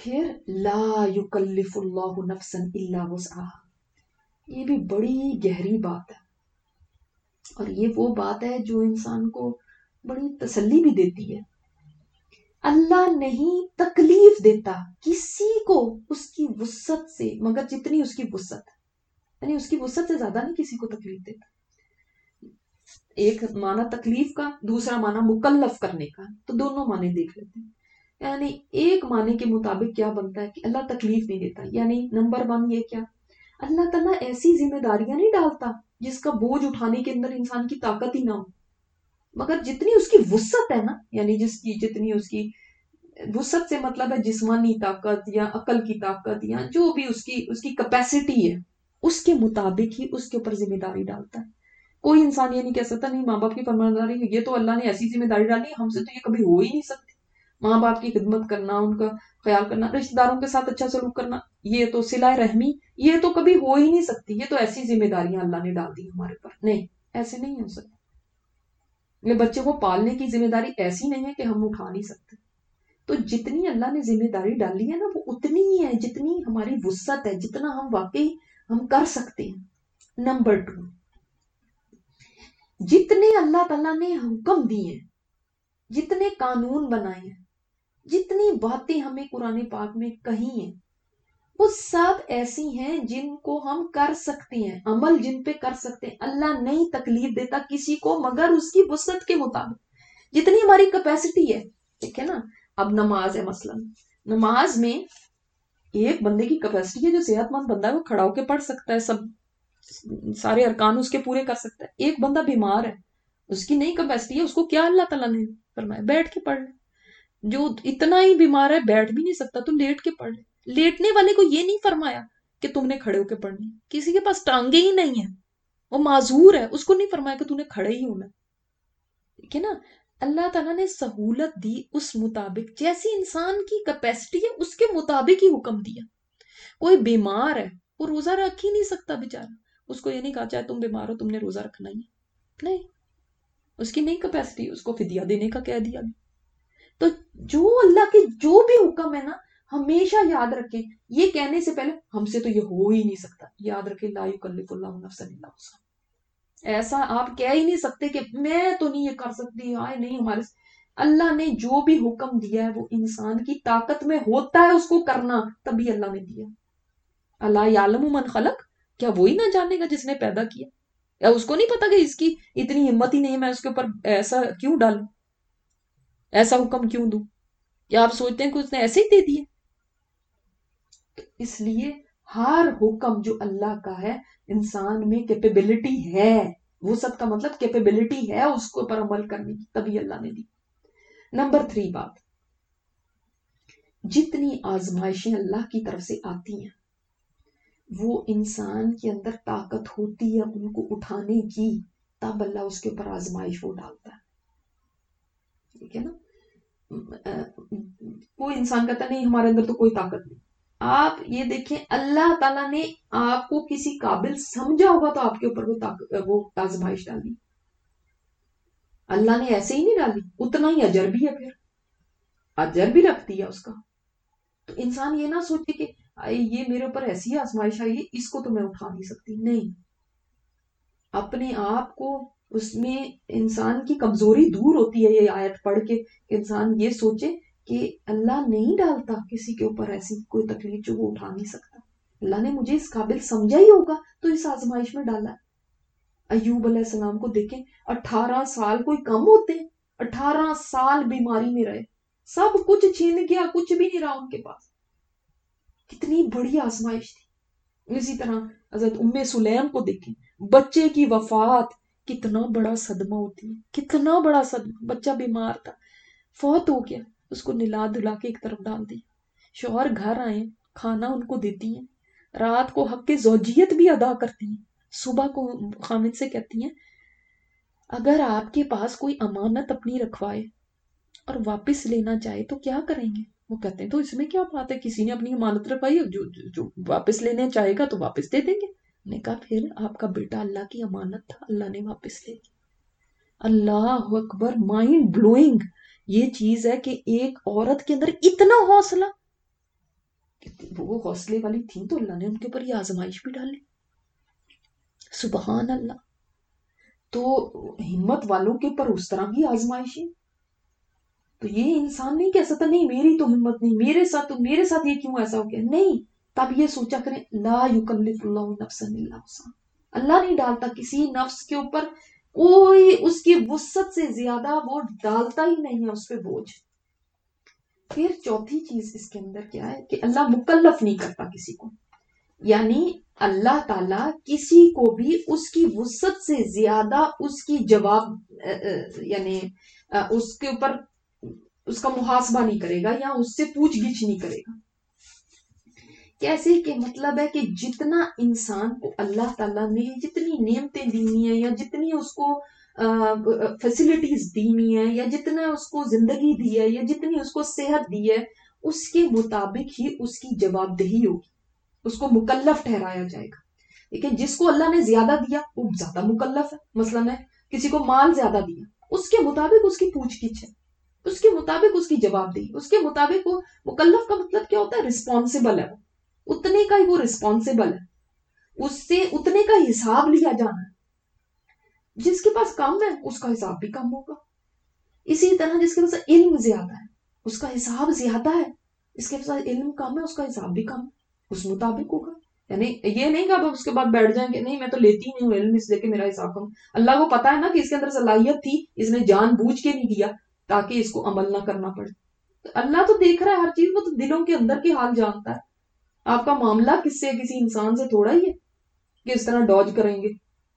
پھر لا یکلف اللہ نفسا الا وسعها، یہ بھی بڑی گہری بات ہے، اور یہ وہ بات ہے جو انسان کو بڑی تسلی بھی دیتی ہے۔ اللہ نہیں تکلیف دیتا کسی کو اس کی وسعت سے، مگر جتنی اس کی وسعت ہے، یعنی اس کی وسعت سے زیادہ نہیں کسی کو تکلیف دیتا۔ ایک معنی تکلیف کا، دوسرا معنی مکلف کرنے کا، تو دونوں معنی دیکھ لیتے ہیں۔ یعنی ایک معنی کے مطابق کیا بنتا ہے کہ اللہ تکلیف نہیں دیتا، یعنی نمبر 1 یہ کیا، اللہ تعالیٰ ایسی ذمہ داریاں نہیں ڈالتا جس کا بوجھ اٹھانے کے اندر انسان کی طاقت ہی نہ ہو، مگر جتنی اس کی وسعت ہے نا، یعنی جتنی اس کی وسعت سے مطلب ہے جسمانی طاقت یا عقل کی طاقت یا جو بھی اس کی کیپیسٹی ہے، اس کے مطابق ہی اس کے اوپر ذمہ داری ڈالتا ہے۔ کوئی انسان یہ نہیں کہہ سکتا نہیں ماں باپ کی فرمانبرداری، یہ تو اللہ نے ایسی ذمہ داری ڈالی ہے، ہم سے تو یہ کبھی ہو ہی نہیں سکتی۔ ماں باپ کی خدمت کرنا، ان کا خیال کرنا، رشتہ داروں کے ساتھ اچھا سلوک کرنا، یہ تو صلہ رحمی، یہ تو کبھی ہو ہی نہیں سکتی، یہ تو ایسی ذمہ داریاں اللہ نے ڈال دی ہمارے اوپر، نہیں، ایسے نہیں ہو سکتی۔ یہ بچے کو پالنے کی ذمہ داری ایسی نہیں ہے کہ ہم اٹھا نہیں سکتے۔ تو جتنی اللہ نے ذمہ داری ڈالی ہے نا، وہ اتنی ہی ہے جتنی ہماری وسعت ہے، جتنا ہم واقعی ہم کر سکتے ہیں۔ نمبر 2، جتنے اللہ تعالیٰ نے حکم دیے ہیں، جتنے قانون بنائے ہیں، جتنی باتیں ہمیں قرآن پاک میں کہی ہیں، وہ سب ایسی ہیں جن کو ہم کر سکتے ہیں، عمل جن پہ کر سکتے ہیں۔ اللہ نہیں تکلیف دیتا کسی کو مگر اس کی وسعت کے مطابق، جتنی ہماری کیپیسٹی ہے، ٹھیک ہے نا۔ اب نماز ہے، مثلا نماز میں ایک بندے کی کیپیسٹی ہے، جو صحت مند بندہ ہے وہ کھڑا ہو کے پڑھ سکتا ہے، سارے ارکان اس کے پورے کر سکتا ہے۔ ایک بندہ بیمار ہے، اس کی نہیں کیپیسٹی ہے، اس کو کیا اللہ تعالیٰ نے فرمایا بیٹھ کے پڑھ لے، جو اتنا ہی بیمار ہے بیٹھ بھی نہیں سکتا تو لیٹ کے پڑھ لے۔ لیٹنے والے کو یہ نہیں فرمایا کہ تم نے کھڑے ہو کے پڑھنی، کسی کے پاس ٹانگیں ہی نہیں ہیں، وہ معذور ہے، اس کو نہیں فرمایا کہ تم نے کھڑے ہی ہونا، ٹھیک ہے نا۔ اللہ تعالیٰ نے سہولت دی اس مطابق، جیسی انسان کی کیپیسٹی ہے اس کے مطابق ہی حکم دیا۔ کوئی بیمار ہے، وہ روزہ رکھ ہی نہیں سکتا بیچارہ، اس کو یہ نہیں کہا چاہے تم بیمار ہو تم نے روزہ رکھنا ہی ہے، نہیں، اس کی نہیں کیپیسٹی، اس کو فدیہ دینے کا کہہ دیا۔ تو جو اللہ کے جو بھی حکم ہے نا، ہمیشہ یاد رکھیں، یہ کہنے سے پہلے ہم سے تو یہ ہو ہی نہیں سکتا، یاد رکھیں لا یکلف اللہ نفسا الا وسعها، ایسا آپ کہہ ہی نہیں سکتے کہ میں تو نہیں یہ کر سکتی، آئے نہیں ہمارے اللہ نے جو بھی حکم دیا ہے وہ انسان کی طاقت میں ہوتا ہے اس کو کرنا، تبھی اللہ نے دیا۔ اللہ یعلم من خلق، کیا وہی نہ جانے گا جس نے پیدا کیا؟ یا اس کو نہیں پتا کہ اس کی اتنی ہمت ہی نہیں ہے، میں اس کے اوپر ایسا کیوں ڈالوں، ایسا حکم کیوں دوں؟ کیا آپ سوچتے ہیں کہ اس نے ایسے ہی دے دیے؟ تو اس لیے ہر حکم جو اللہ کا ہے، انسان میں کیپیبلٹی ہے، وسعت کا مطلب کیپیبلٹی ہے اس کو پر عمل کرنے کی، تبھی اللہ نے دی۔ نمبر 3 بات، جتنی آزمائشیں اللہ کی طرف سے آتی ہیں وہ انسان کے اندر طاقت ہوتی ہے ان کو اٹھانے کی، تب اللہ اس کے اوپر آزمائش وہ ڈالتا ہے، ٹھیک ہے نا۔ کوئی انسان کہتا نہیں ہمارے اندر تو کوئی طاقت نہیں، آپ یہ دیکھیں اللہ تعالیٰ نے آپ کو کسی قابل سمجھا ہوگا تو آپ کے اوپر وہ آزمائش ڈالی، اللہ نے ایسے ہی نہیں ڈالی، اتنا ہی اجر بھی ہے، پھر اجر بھی رکھتی ہے اس کا۔ تو انسان یہ نہ سوچے کہ یہ میرے اوپر ایسی آزمائش آئی ہے اس کو تو میں اٹھا نہیں سکتی، نہیں، اپنے آپ کو اس میں انسان کی کمزوری دور ہوتی ہے۔ یہ آیت پڑھ کے انسان یہ سوچے کہ اللہ نہیں ڈالتا کسی کے اوپر ایسی کوئی تکلیف جو وہ اٹھا نہیں سکتا، اللہ نے مجھے اس قابل سمجھا ہی ہوگا تو اس آزمائش میں ڈالا ہے۔ ایوب علیہ السلام کو دیکھیں، 18 سال کوئی کم ہوتے ہیں، 18 سال بیماری میں رہے، سب کچھ چھین گیا، کچھ بھی نہیں رہا ان کے پاس، کتنی بڑی آزمائش تھی۔ اسی طرح حضرت ام سلیم کو دیکھیں، بچے کی وفات کتنا بڑا صدمہ ہوتی ہے، کتنا بڑا صدمہ، بچہ بیمار تھا، فوت ہو گیا، اس کو نلا دھلا کے ایک طرف ڈال دیا، شوہر گھر آئے، کھانا ان کو دیتی ہیں، رات کو حق زوجیت بھی ادا کرتی ہیں، صبح کو خامد سے کہتی ہیں اگر آپ کے پاس کوئی امانت اپنی رکھوائے اور واپس لینا چاہے تو کیا کریں گے؟ وہ کہتے ہیں تو اس میں کیا بات ہے، کسی نے اپنی امانت رکھوائی، جو واپس لینے چاہے گا تو واپس دے دیں گے۔ نے کہا پھر آپ کا بیٹا اللہ کی امانت تھا، اللہ نے واپس لے لی۔ اللہ اکبر، مائنڈ بلوئنگ یہ چیز ہے کہ ایک عورت کے اندر اتنا حوصلہ، وہ حوصلے والی تھی تو اللہ نے ان کے اوپر یہ آزمائش بھی ڈالی. سبحان اللہ. تو ہمت والوں کے اوپر اس طرح بھی آزمائش ہے. تو یہ انسان نہیں کہہ سکتا نہیں میری تو ہمت نہیں, میرے ساتھ یہ کیوں ایسا ہو گیا. نہیں, تب یہ سوچا کریں لا یکلف اللہ نفسا الا وسعہا. اللہ نہیں ڈالتا کسی نفس کے اوپر کوئی اس کی وسعت سے زیادہ, وہ ڈالتا ہی نہیں ہے اس پہ بوجھ. پھر چوتھی چیز اس کے اندر کیا ہے کہ اللہ مکلف نہیں کرتا کسی کو. یعنی اللہ تعالیٰ کسی کو بھی اس کی وسعت سے زیادہ اس کی جواب یعنی اس کے اوپر اس کا محاسبہ نہیں کرے گا یا اس سے پوچھ گچھ نہیں کرے گا. کیسے کہ مطلب ہے کہ جتنا انسان کو اللہ تعالیٰ نے جتنی نعمتیں دی ہیں یا جتنی اس کو فیسلٹیز دی ہیں یا جتنا اس کو زندگی دی ہے یا جتنی اس کو صحت دی ہے, اس کے مطابق ہی اس کی جواب دہی ہوگی, اس کو مکلف ٹھہرایا جائے گا. لیکن جس کو اللہ نے زیادہ دیا وہ زیادہ مکلف ہے. مثلا ہے کسی کو مال زیادہ دیا, اس کے مطابق اس کی پوچھ گچھ ہے, اس کے مطابق اس کی جواب دہی, اس کے مطابق وہ مکلف کا مطلب کیا ہوتا ہے, رسپانسبل ہے, وہ اتنے کا ہی وہ رسپانسبل ہے, اس سے اتنے کا حساب لیا جانا ہے. جس کے پاس کم ہے اس کا حساب بھی کم ہوگا. اسی طرح جس کے پاس علم زیادہ ہے اس کا حساب زیادہ ہے, اس کے پاس علم کم ہے اس کا حساب بھی کم ہے, اس مطابق ہوگا. یعنی یہ نہیں کہ آپ اس کے بعد بیٹھ جائیں گے نہیں میں تو لیتی نہیں ہوں علم اس لیے کہ میرا حساب کم. اللہ کو پتا ہے نا کہ اس کے اندر صلاحیت تھی, اس نے جان بوجھ کے نہیں دیا تاکہ اس کو عمل نہ کرنا پڑے. اللہ تو دیکھ رہا ہے ہر چیز, وہ تو دلوں کے اندر کے حال جانتا ہے. آپ کا معاملہ کس سے کسی انسان سے تھوڑا ہی ہے کہ اس طرح ڈاج کریں گے.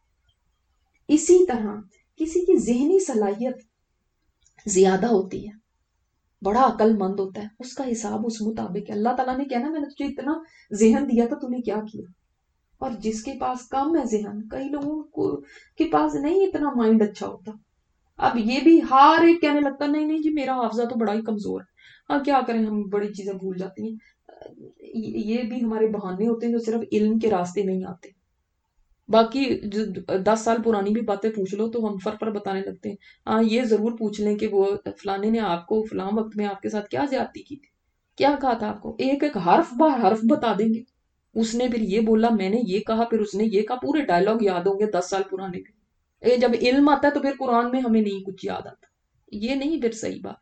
اسی طرح کسی کی ذہنی صلاحیت زیادہ ہوتی ہے, بڑا عقل مند ہوتا ہے, اس کا حساب اس مطابق ہے. اللہ تعالیٰ نے کہنا میں نے تجھے اتنا ذہن دیا تھا, تو نے کیا کیا. اور جس کے پاس کم ہے ذہن, کئی لوگوں کو کے پاس نہیں اتنا مائنڈ اچھا ہوتا. اب یہ بھی ہر ایک کہنے لگتا نہیں نہیں جی میرا حافظہ تو بڑا ہی کمزور ہے, ہاں کیا کریں ہم بڑی چیزیں بھول جاتی ہیں. یہ بھی ہمارے بہانے ہوتے ہیں جو صرف علم کے راستے نہیں آتے. باقی 10 سال پرانی بھی باتیں پوچھ لو تو ہم پر بتانے لگتے ہیں. ہاں یہ ضرور پوچھ لیں کہ وہ فلانے نے آپ کو فلاں وقت میں آپ کے ساتھ کیا زیادتی کی تھی, کیا کہا تھا آپ کو. ایک ایک حرف بار حرف بتا دیں گے. اس نے پھر یہ بولا, میں نے یہ کہا, پھر اس نے یہ کہا, پورے ڈائلگ یاد ہوں گے 10 سال پرانے کے. جب علم آتا ہے تو پھر قرآن میں ہمیں نہیں کچھ یاد آتا. یہ نہیں پھر صحیح بات.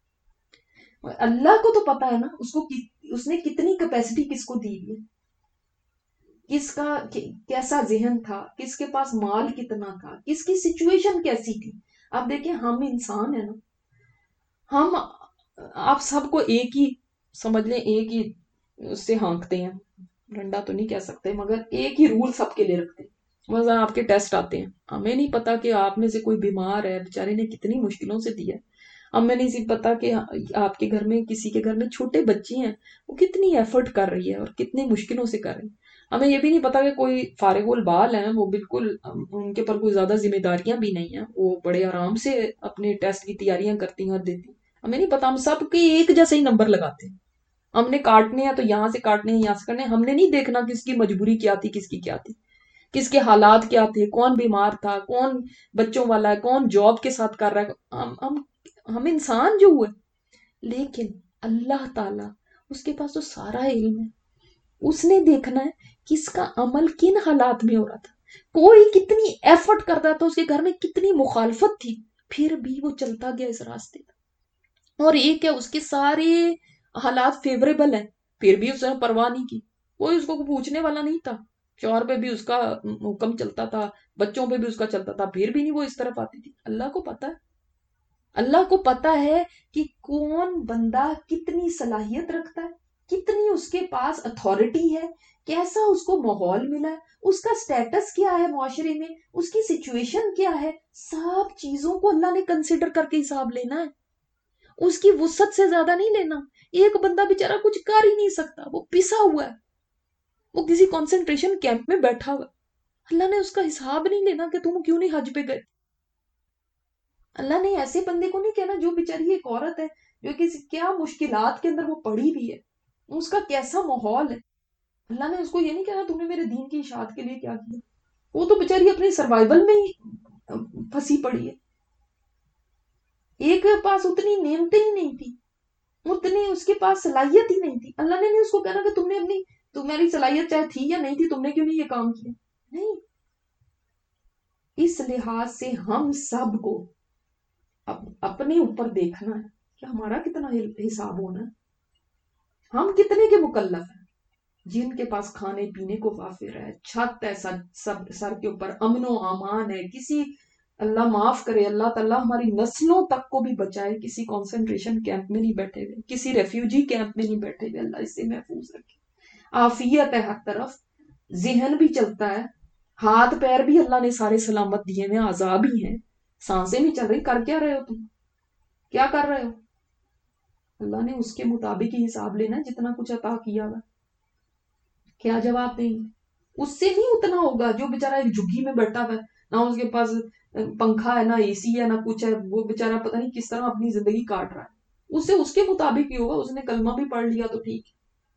اللہ کو تو پتا ہے نا اس نے کتنی کیپیسٹی کس کو دی ہے, کس کا کیسا ذہن تھا, کس کے پاس مال کتنا تھا, کس کی سچویشن کیسی تھی. آپ دیکھیں ہم انسان ہیں نا, ہم آپ سب کو ایک ہی سمجھ لیں, ایک ہی اس سے ہانکتے ہیں, ڈنڈا تو نہیں کہہ سکتے مگر ایک ہی رول سب کے لیے رکھتے ہیں. مثلا آپ کے ٹیسٹ آتے ہیں, ہمیں نہیں پتا کہ آپ میں سے کوئی بیمار ہے, بیچارے نے کتنی مشکلوں سے دیا ہے. ہمیں نہیں پتا کہ آپ کے گھر میں کسی کے گھر میں چھوٹے بچے ہیں, وہ کتنی ایفرٹ کر رہی ہے اور کتنی مشکلوں سے کر رہی ہے. ہمیں یہ بھی نہیں پتا کہ کوئی فارغ البال ہیں, وہ بالکل ان کے پر کوئی زیادہ ذمہ داریاں بھی نہیں ہیں, وہ بڑے آرام سے اپنے ٹیسٹ کی تیاریاں کرتی ہیں اور دیتی ہیں. ہمیں نہیں پتا, ہم سب کے ایک جیسے ہی نمبر لگاتے ہیں. ہم نے کاٹنے ہیں تو یہاں سے کاٹنے ہیں, یہاں سے کرنے ہیں. ہم نے نہیں دیکھنا کس کی مجبوری کیا تھی, کس کی کیا تھی, کس کے حالات کیا تھے, کون بیمار تھا, کون بچوں والا ہے, کون جاب کے ساتھ کر رہا ہے. ہم انسان جو ہوئے, لیکن اللہ تعالیٰ اس کے پاس تو سارا علم ہے. اس نے دیکھنا ہے کس کا عمل کن حالات میں ہو رہا تھا, کوئی کتنی ایفرٹ کرتا تھا, اس کے گھر میں کتنی مخالفت تھی, پھر بھی وہ چلتا گیا اس راستے پر. اور ایک ہے اس کے سارے حالات فیوریبل ہیں, پھر بھی اس نے پرواہ نہیں کی, کوئی اس کو پوچھنے والا نہیں تھا. شوہر پہ بھی اس کا حکم چلتا تھا, بچوں پہ بھی اس کا چلتا تھا, پھر بھی نہیں وہ اس طرف آتی تھی. اللہ کو پتا ہے, اللہ کو پتا ہے کہ کون بندہ کتنی صلاحیت رکھتا ہے, کتنی اس کے پاس اتھارٹی ہے, کیسا اس کو ماحول ملا ہے, اس کا سٹیٹس کیا ہے معاشرے میں, اس کی سچویشن کیا ہے. سب چیزوں کو اللہ نے کنسیڈر کر کے حساب لینا ہے, اس کی وسعت سے زیادہ نہیں لینا. ایک بندہ بیچارہ کچھ کر ہی نہیں سکتا, وہ پسا ہوا ہے, وہ کسی کنسنٹریشن کیمپ میں بیٹھا ہوا. اللہ نے اس کا حساب نہیں لینا کہ تم کیوں نہیں حج پہ گئے. اللہ نے ایسے بندے کو نہیں کہنا جو بیچاری ایک عورت ہے جو کسی کیا مشکلات کے اندر وہ پڑی بھی ہے, اس کا کیسا ماحول ہے. اللہ نے اس کو یہ نہیں کہنا تم نے میرے دین کی اشاعت کے لیے کیا کیا. وہ تو بیچاری اپنے سروائیول میں ہی پھنسی پڑی ہے. ایک کے پاس اتنی نعمتیں ہی نہیں تھی, اتنی اس کے پاس صلاحیت ہی نہیں تھی. اللہ نے نہیں اس کو کہنا کہ تمہاری صلاحیت چاہے تھی یا نہیں تھی, تم نے کیوں نہیں یہ کام کیا. نہیں. اس لحاظ سے ہم سب کو اپنے اوپر دیکھنا ہے کہ ہمارا کتنا حساب ہونا ہے. ہم کتنے کے مکلف ہیں. جن کے پاس کھانے پینے کو وافر ہے, چھت ہے سب سر کے اوپر, امن و امان ہے, کسی اللہ معاف کرے, اللہ تعالیٰ ہماری نسلوں تک کو بھی بچائے, کسی کنسنٹریشن کیمپ میں نہیں بیٹھے ہوئے, کسی ریفیوجی کیمپ میں نہیں بیٹھے ہوئے, اللہ اس سے محفوظ رکھے. عافیت ہے ہر طرف, ذہن بھی چلتا ہے, ہاتھ پیر بھی اللہ نے سارے سلامت دیے ہیں, اعضاء بھی ہیں, سانسیں بھی چل رہی. کر کیا رہے ہو تم؟ کیا کر رہے ہو؟ اللہ نے اس کے مطابق ہی حساب لینا جتنا کچھ عطا کیا ہوا. کیا جواب دیں گے؟ اس سے نہیں اتنا ہوگا جو بیچارہ ایک جھگی میں بیٹھا ہوا ہے, نہ اس کے پاس پنکھا ہے, نہ اے سی ہے, نہ کچھ ہے, وہ بیچارہ پتہ نہیں کس طرح اپنی زندگی کاٹ رہا ہے. اس سے اس کے مطابق ہی ہوگا. اس نے کلمہ بھی پڑھ لیا تو ٹھیک ہے,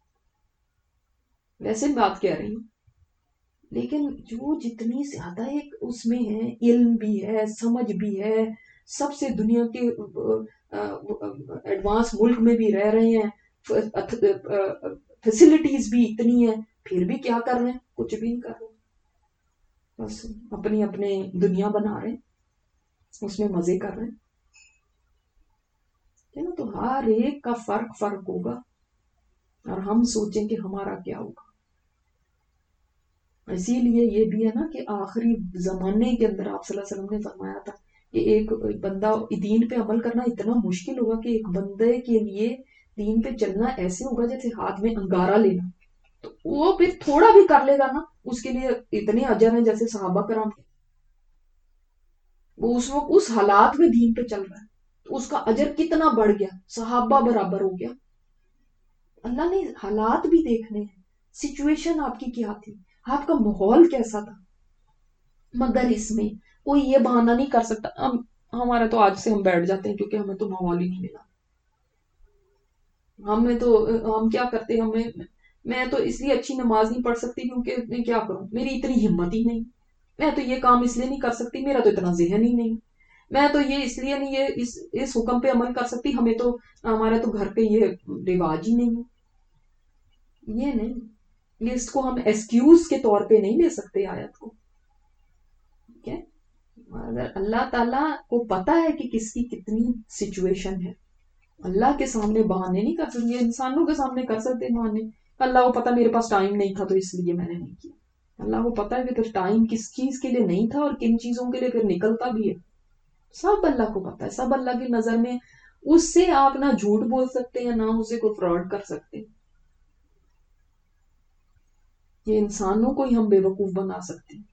ویسے بات کہہ رہی ہوں. لیکن جو جتنی زیادہ ایک اس میں ہے, علم بھی ہے, سمجھ بھی ہے, سب سے دنیا کے ایڈوانس ملک میں بھی رہ رہے ہیں, فیسلٹیز بھی اتنی ہیں, پھر بھی کیا کر رہے ہیں؟ کچھ بھی نہیں کر رہے, بس اپنی دنیا بنا رہے ہیں, اس میں مزے کر رہے ہیں. تو ہر ایک کا فرق ہوگا, اور ہم سوچیں کہ ہمارا کیا ہوگا. اسی لیے یہ بھی ہے نا کہ آخری زمانے کے اندر آپ صلی اللہ علیہ وسلم نے فرمایا تھا کہ ایک بندہ دین پہ عمل کرنا اتنا مشکل ہوگا کہ ایک بندے کے لیے دین پہ چلنا ایسے ہوگا جیسے ہاتھ میں انگارہ لینا. تو وہ پھر تھوڑا بھی کر لے گا نا, اس کے لیے اتنے اجر ہیں جیسے صحابہ کرام کے. وہ اس وقت اس حالات میں دین پہ چل رہا ہے, تو اس کا اجر کتنا بڑھ گیا, صحابہ برابر ہو گیا. اللہ نے حالات بھی دیکھنے ہیں, سچویشن آپ کی کیا تھی, آپ کا ماحول کیسا تھا. مگر اس میں کوئی یہ بہانہ نہیں کر سکتا ہمارا تو آج سے ہم بیٹھ جاتے ہیں کیونکہ ہمیں تو ماحول ہی نہیں ملا. ہم کیا کرتے, میں تو اس لیے اچھی نماز نہیں پڑھ سکتی کیونکہ میں کیا کروں, میری اتنی ہمت ہی نہیں. میں تو یہ کام اس لیے نہیں کر سکتی, میرا تو اتنا ذہن ہی نہیں. میں تو یہ اس لیے نہیں اس حکم پہ عمل کر سکتی, ہمارا تو گھر پہ یہ رواج ہی نہیں ہے. یہ نہیں, یہ اس کو ہم ایکسکیوز کے طور پہ نہیں لے سکتے آیت کو. ٹھیک ہے, اگر اللہ تعالیٰ کو پتا ہے کہ کس کی کتنی سچویشن ہے, اللہ کے سامنے بہانے نہیں کر سکتے, انسانوں کے سامنے کر سکتے بہانے. اللہ کو پتا میرے پاس ٹائم نہیں تھا تو اس لیے میں نے نہیں کیا. اللہ کو پتا ہے کہ پھر ٹائم کس چیز کے لیے نہیں تھا اور کن چیزوں کے لیے پھر نکلتا بھی ہے. سب اللہ کو پتا ہے, سب اللہ کی نظر میں. اس سے آپ نہ جھوٹ بول سکتے ہیں, نہ اسے کوئی فراڈ کر سکتے. یہ انسانوں کو ہی ہم بے وقوف بنا سکتے ہیں.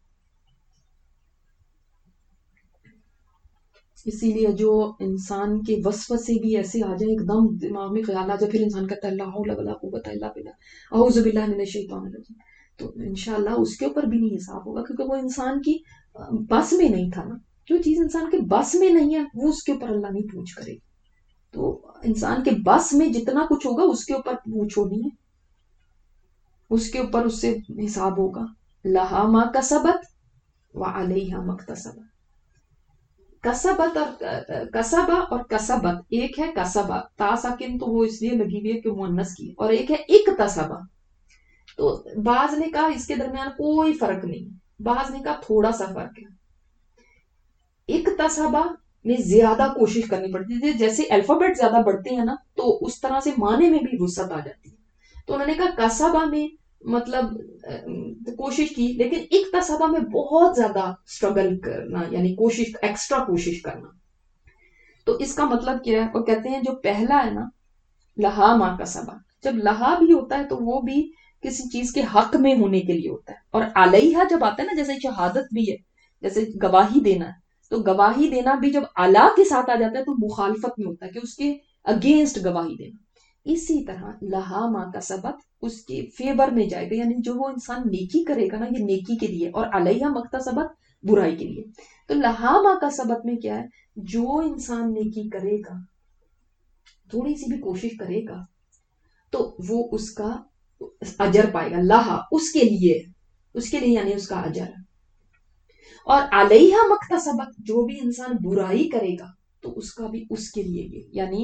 اسی لیے جو انسان کے وسوسے بھی ایسے آ جائیں, ایک دم دماغ میں خیال آ جائے, پھر انسان کہتا ہے لا حول ولا قوت الا باللہ, اعوذ باللہ من الشیطان الرجیم, تو انشاءاللہ اس کے اوپر بھی نہیں حساب ہوگا, کیونکہ وہ انسان کی بس میں نہیں تھا نا. جو چیز انسان کے بس میں نہیں ہے وہ اس کے اوپر اللہ نہیں پوچھ کرے گا. تو انسان کے بس میں جتنا کچھ ہوگا اس کے اوپر پوچھ ہونی ہے, اس کے اوپر اس سے حساب ہوگا. لہا ما کسبت وعلیہا ما اکتسبت. کسبت اور کسبت ایک ہے, کسبہ تا ساکن تو وہ اس لیے لگی ہوئی ہے کہ مؤنث کی, اور ایک ہے اکتسبہ. تو بعض نے کہا اس کے درمیان کوئی فرق نہیں, بعض نے کہا تھوڑا سا فرق ہے. اکتسبہ میں زیادہ کوشش کرنی پڑتی ہے, جیسے الفابیٹ زیادہ بڑھتے ہیں نا تو اس طرح سے معنی میں بھی وسعت آ جاتی ہے. تو انہوں نے کہا کسبہ میں مطلب کوشش کی, لیکن اکتسبہ میں بہت زیادہ اسٹرگل کرنا, یعنی کوشش, ایکسٹرا کوشش کرنا. تو اس کا مطلب کیا ہے, اور کہتے ہیں جو پہلا ہے نا لہا ما کسبہ, جب لہا بھی ہوتا ہے تو وہ بھی کسی چیز کے حق میں ہونے کے لیے ہوتا ہے, اور علیہا جب آتا ہے نا, جیسے شہادت بھی ہے, جیسے گواہی دینا ہے, تو گواہی دینا بھی جب علی کے ساتھ آ جاتا ہے تو مخالفت میں ہوتا ہے کہ اس کے اگینسٹ گواہی دینا. اسی طرح لہا ما کسبت اس کے فیور میں جائے گا, یعنی جو وہ انسان نیکی کرے گا نا یہ نیکی کے لیے, اور علیہا ما اکتسبت برائی کے لیے. تو لہا ما کسبت میں کیا ہے, جو انسان نیکی کرے گا, تھوڑی سی بھی کوشش کرے گا, تو وہ اس کا اجر پائے گا. لہا اس کے لیے یعنی اس کا اجر. اور علیہا ما اکتسبت جو بھی انسان برائی کرے گا تو اس کا بھی اس کے لیے, یعنی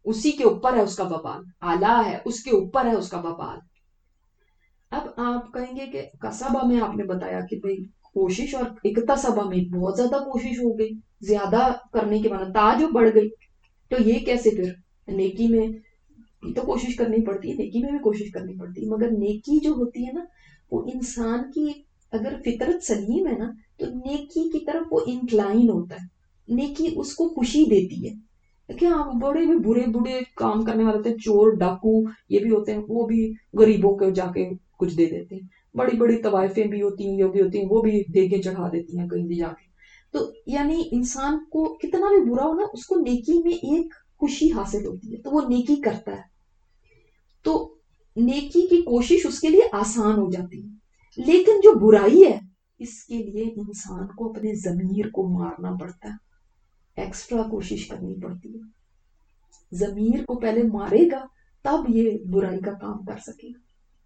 اسی کے اوپر ہے اس کا وبال، آلہ ہے اس کے اوپر ہے اس کا وبال۔ اب آپ کہیں گے کہ کسبہ میں آپ نے بتایا کہ بھئی کوشش، اور اکتسبہ میں بہت زیادہ کوشش ہو گئی، زیادہ کرنے کے بعد تاج بڑھ گئی، تو یہ کیسے پھر؟ نیکی میں بھی تو کوشش کرنی پڑتی ہے، نیکی میں بھی کوشش کرنی پڑتی ہے، مگر نیکی جو ہوتی ہے نا وہ انسان کی اگر فطرت سلیم ہے نا تو نیکی کی طرف وہ انکلائن ہوتا ہے، نیکی اس کو خوشی دیتی ہے۔ دیکھیں آپ بڑے بھی برے برے کام کرنے والے ہوتے ہیں، چور ڈاکو یہ بھی ہوتے ہیں، وہ بھی غریبوں کو جا کے کچھ دے دیتے ہیں، بڑی بڑی طوائفیں بھی ہوتی ہیں، یہ بھی ہوتی ہیں، وہ بھی دیگیں چڑھا دیتی ہیں کہیں بھی جا کے۔ تو یعنی انسان کو کتنا بھی برا ہو نا اس کو نیکی میں ایک خوشی حاصل ہوتی ہے، تو وہ نیکی کرتا ہے، تو نیکی کی کوشش اس کے لیے آسان ہو جاتی ہے۔ لیکن جو برائی ہے اس کے لیے انسان کو اپنے ضمیر کو مارنا پڑتا ہے، ایکسٹرا کوشش کرنی پڑتی ہے، ضمیر کو پہلے مارے گا تب یہ برائی کا کام کر سکے گا۔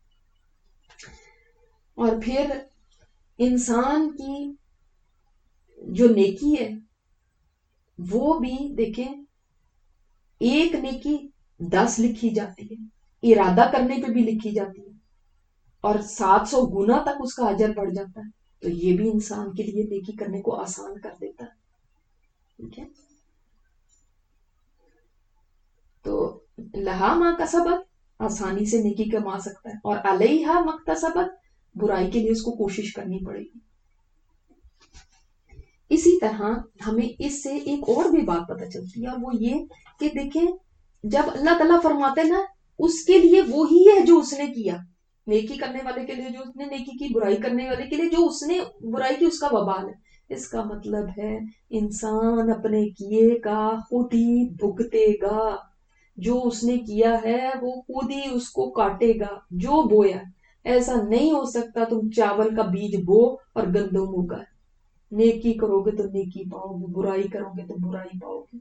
اور پھر انسان کی جو نیکی ہے وہ بھی دیکھیں، ایک نیکی 10 لکھی جاتی ہے، ارادہ کرنے پہ بھی لکھی جاتی ہے، اور 700 گنا تک اس کا اجر بڑھ جاتا ہے، تو یہ بھی انسان کے لیے نیکی کرنے کو آسان کر دیتا ہے۔ ٹھیک ہے، تو لہا ما کسبت آسانی سے نیکی کما سکتا ہے، اور علیہا مکتسبت برائی کے لیے اس کو کوشش کرنی پڑے گی۔ اسی طرح ہمیں اس سے ایک اور بھی بات پتہ چلتی ہے، اور وہ یہ کہ دیکھیں جب اللہ تعالیٰ فرماتے ہیں نا اس کے لیے وہی ہے جو اس نے کیا، نیکی کرنے والے کے لیے جو اس نے نیکی کی، برائی کرنے والے کے لیے جو اس نے برائی کی اس کا وبال ہے۔ اس کا مطلب ہے انسان اپنے کیے کا خود ہی بھگتے گا، جو اس نے کیا ہے وہ خود ہی اس کو کاٹے گا، جو بویا۔ ایسا نہیں ہو سکتا تم چاول کا بیج بو اور گندم اگا، نیکی کرو گے تو نیکی پاؤ گے، برائی کرو گے تو برائی پاؤ گے۔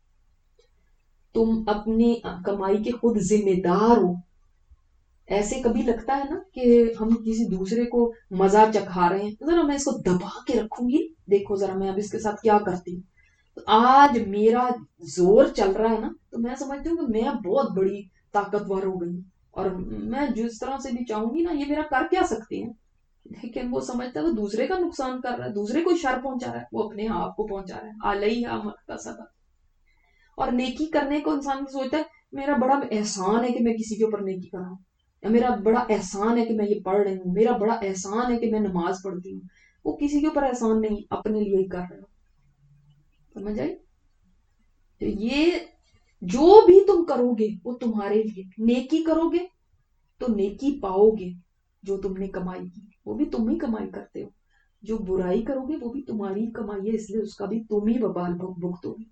تم اپنی کمائی کے خود ذمہ دار ہو۔ ایسے کبھی لگتا ہے نا کہ ہم کسی دوسرے کو مزہ چکھا رہے ہیں، ذرا میں اس کو دبا کے رکھوں گی، دیکھو ذرا میں اب اس کے ساتھ کیا کرتی ہوں۔ تو آج میرا زور چل رہا ہے نا تو میں سمجھتی ہوں کہ میں بہت بڑی طاقتور ہو گئی، اور میں جس طرح سے بھی چاہوں گی نا یہ میرا کر کیا سکتی ہیں، لیکن وہ سمجھتا ہے وہ دوسرے کا نقصان کر رہا ہے، دوسرے کو شر پہنچا رہا ہے، وہ اپنے آپ کو پہنچا رہا ہے۔ علیہا مکتسبت۔ اور نیکی کرنے کو انسان سوچتا ہے میرا بڑا احسان ہے کہ میں کسی کے اوپر نیکی کر رہا ہوں، یا میرا بڑا احسان ہے کہ میں یہ پڑھ رہی ہوں، میرا بڑا احسان ہے کہ میں نماز پڑھتی ہوں۔ وہ کسی کے اوپر احسان نہیں، اپنے لیے ہی کر رہے ہو، سمجھ آئی؟ تو یہ جو بھی تم کرو گے وہ تمہارے لیے، نیکی کرو گے تو نیکی پاؤ گے، جو تم نے کمائی کی وہ بھی تم ہی کمائی کرتے ہو، جو برائی کرو گے وہ بھی تمہاری کمائی ہے، اس لیے اس کا بھی تم ہی وبال بھگتو گے۔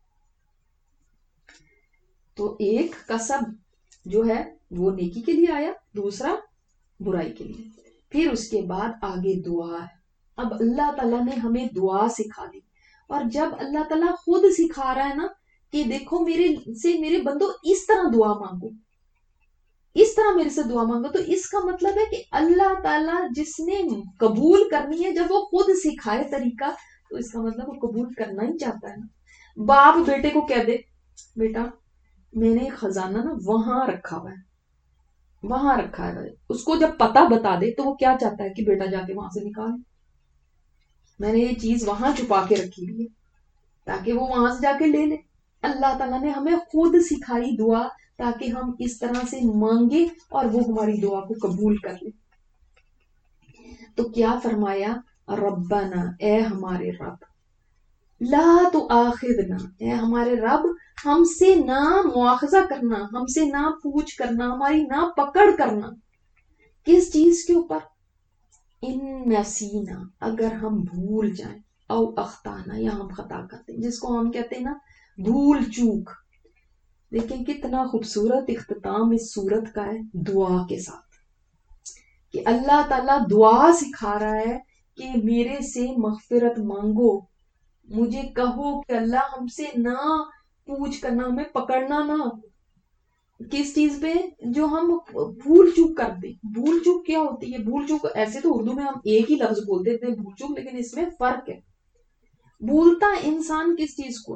تو ایک کسب جو ہے وہ نیکی کے لیے آیا، دوسرا برائی کے لیے۔ پھر اس کے بعد آگے دعا ہے۔ اب اللہ تعالیٰ نے ہمیں دعا سکھا دی، اور جب اللہ تعالیٰ خود سکھا رہا ہے نا کہ دیکھو میرے بندو اس طرح دعا مانگو، اس طرح میرے سے دعا مانگو، تو اس کا مطلب ہے کہ اللہ تعالیٰ جس نے قبول کرنی ہے جب وہ خود سکھائے طریقہ، تو اس کا مطلب وہ قبول کرنا ہی چاہتا ہے نا۔ باپ بیٹے کو کہہ دے بیٹا میں نے خزانہ نا وہاں رکھا ہوا ہے، وہاں رکھا ہے، اس کو جب پتہ بتا دے تو وہ کیا چاہتا ہے کہ بیٹا جا کے وہاں سے نکال، میں نے یہ چیز وہاں چھپا کے رکھی ہوئی ہے تاکہ وہ وہاں سے جا کے لے لے۔ اللہ تعالیٰ نے ہمیں خود سکھائی دعا تاکہ ہم اس طرح سے مانگے اور وہ ہماری دعا کو قبول کر لے۔ تو کیا فرمایا؟ ربنا، اے ہمارے رب، لا تؤاخذنا، اے ہمارے رب ہم سے نہ مواخذہ کرنا، ہم سے نہ پوچھ کرنا، ہماری نہ پکڑ کرنا، کس چیز کے اوپر؟ ان نسینا، اگر ہم بھول جائیں، او اخطانا، یا ہم خطا کرتے ہیں، جس کو ہم کہتے ہیں نا بھول چوک۔ لیکن کتنا خوبصورت اختتام اس سورت کا ہے دعا کے ساتھ، کہ اللہ تعالیٰ دعا سکھا رہا ہے کہ میرے سے مغفرت مانگو، مجھے کہو کہ اللہ ہم سے نہ پوچھ کرنا، ہمیں پکڑنا نہ، کس چیز پہ؟ جو ہم بھول چوک کرتے۔ بھول چوک کیا ہوتی ہے؟ بھول چوک ایسے تو اردو میں ہم ایک ہی لفظ بولتے تھے بھول چوک، لیکن اس میں فرق ہے۔ بھولتا انسان کس چیز کو ہے؟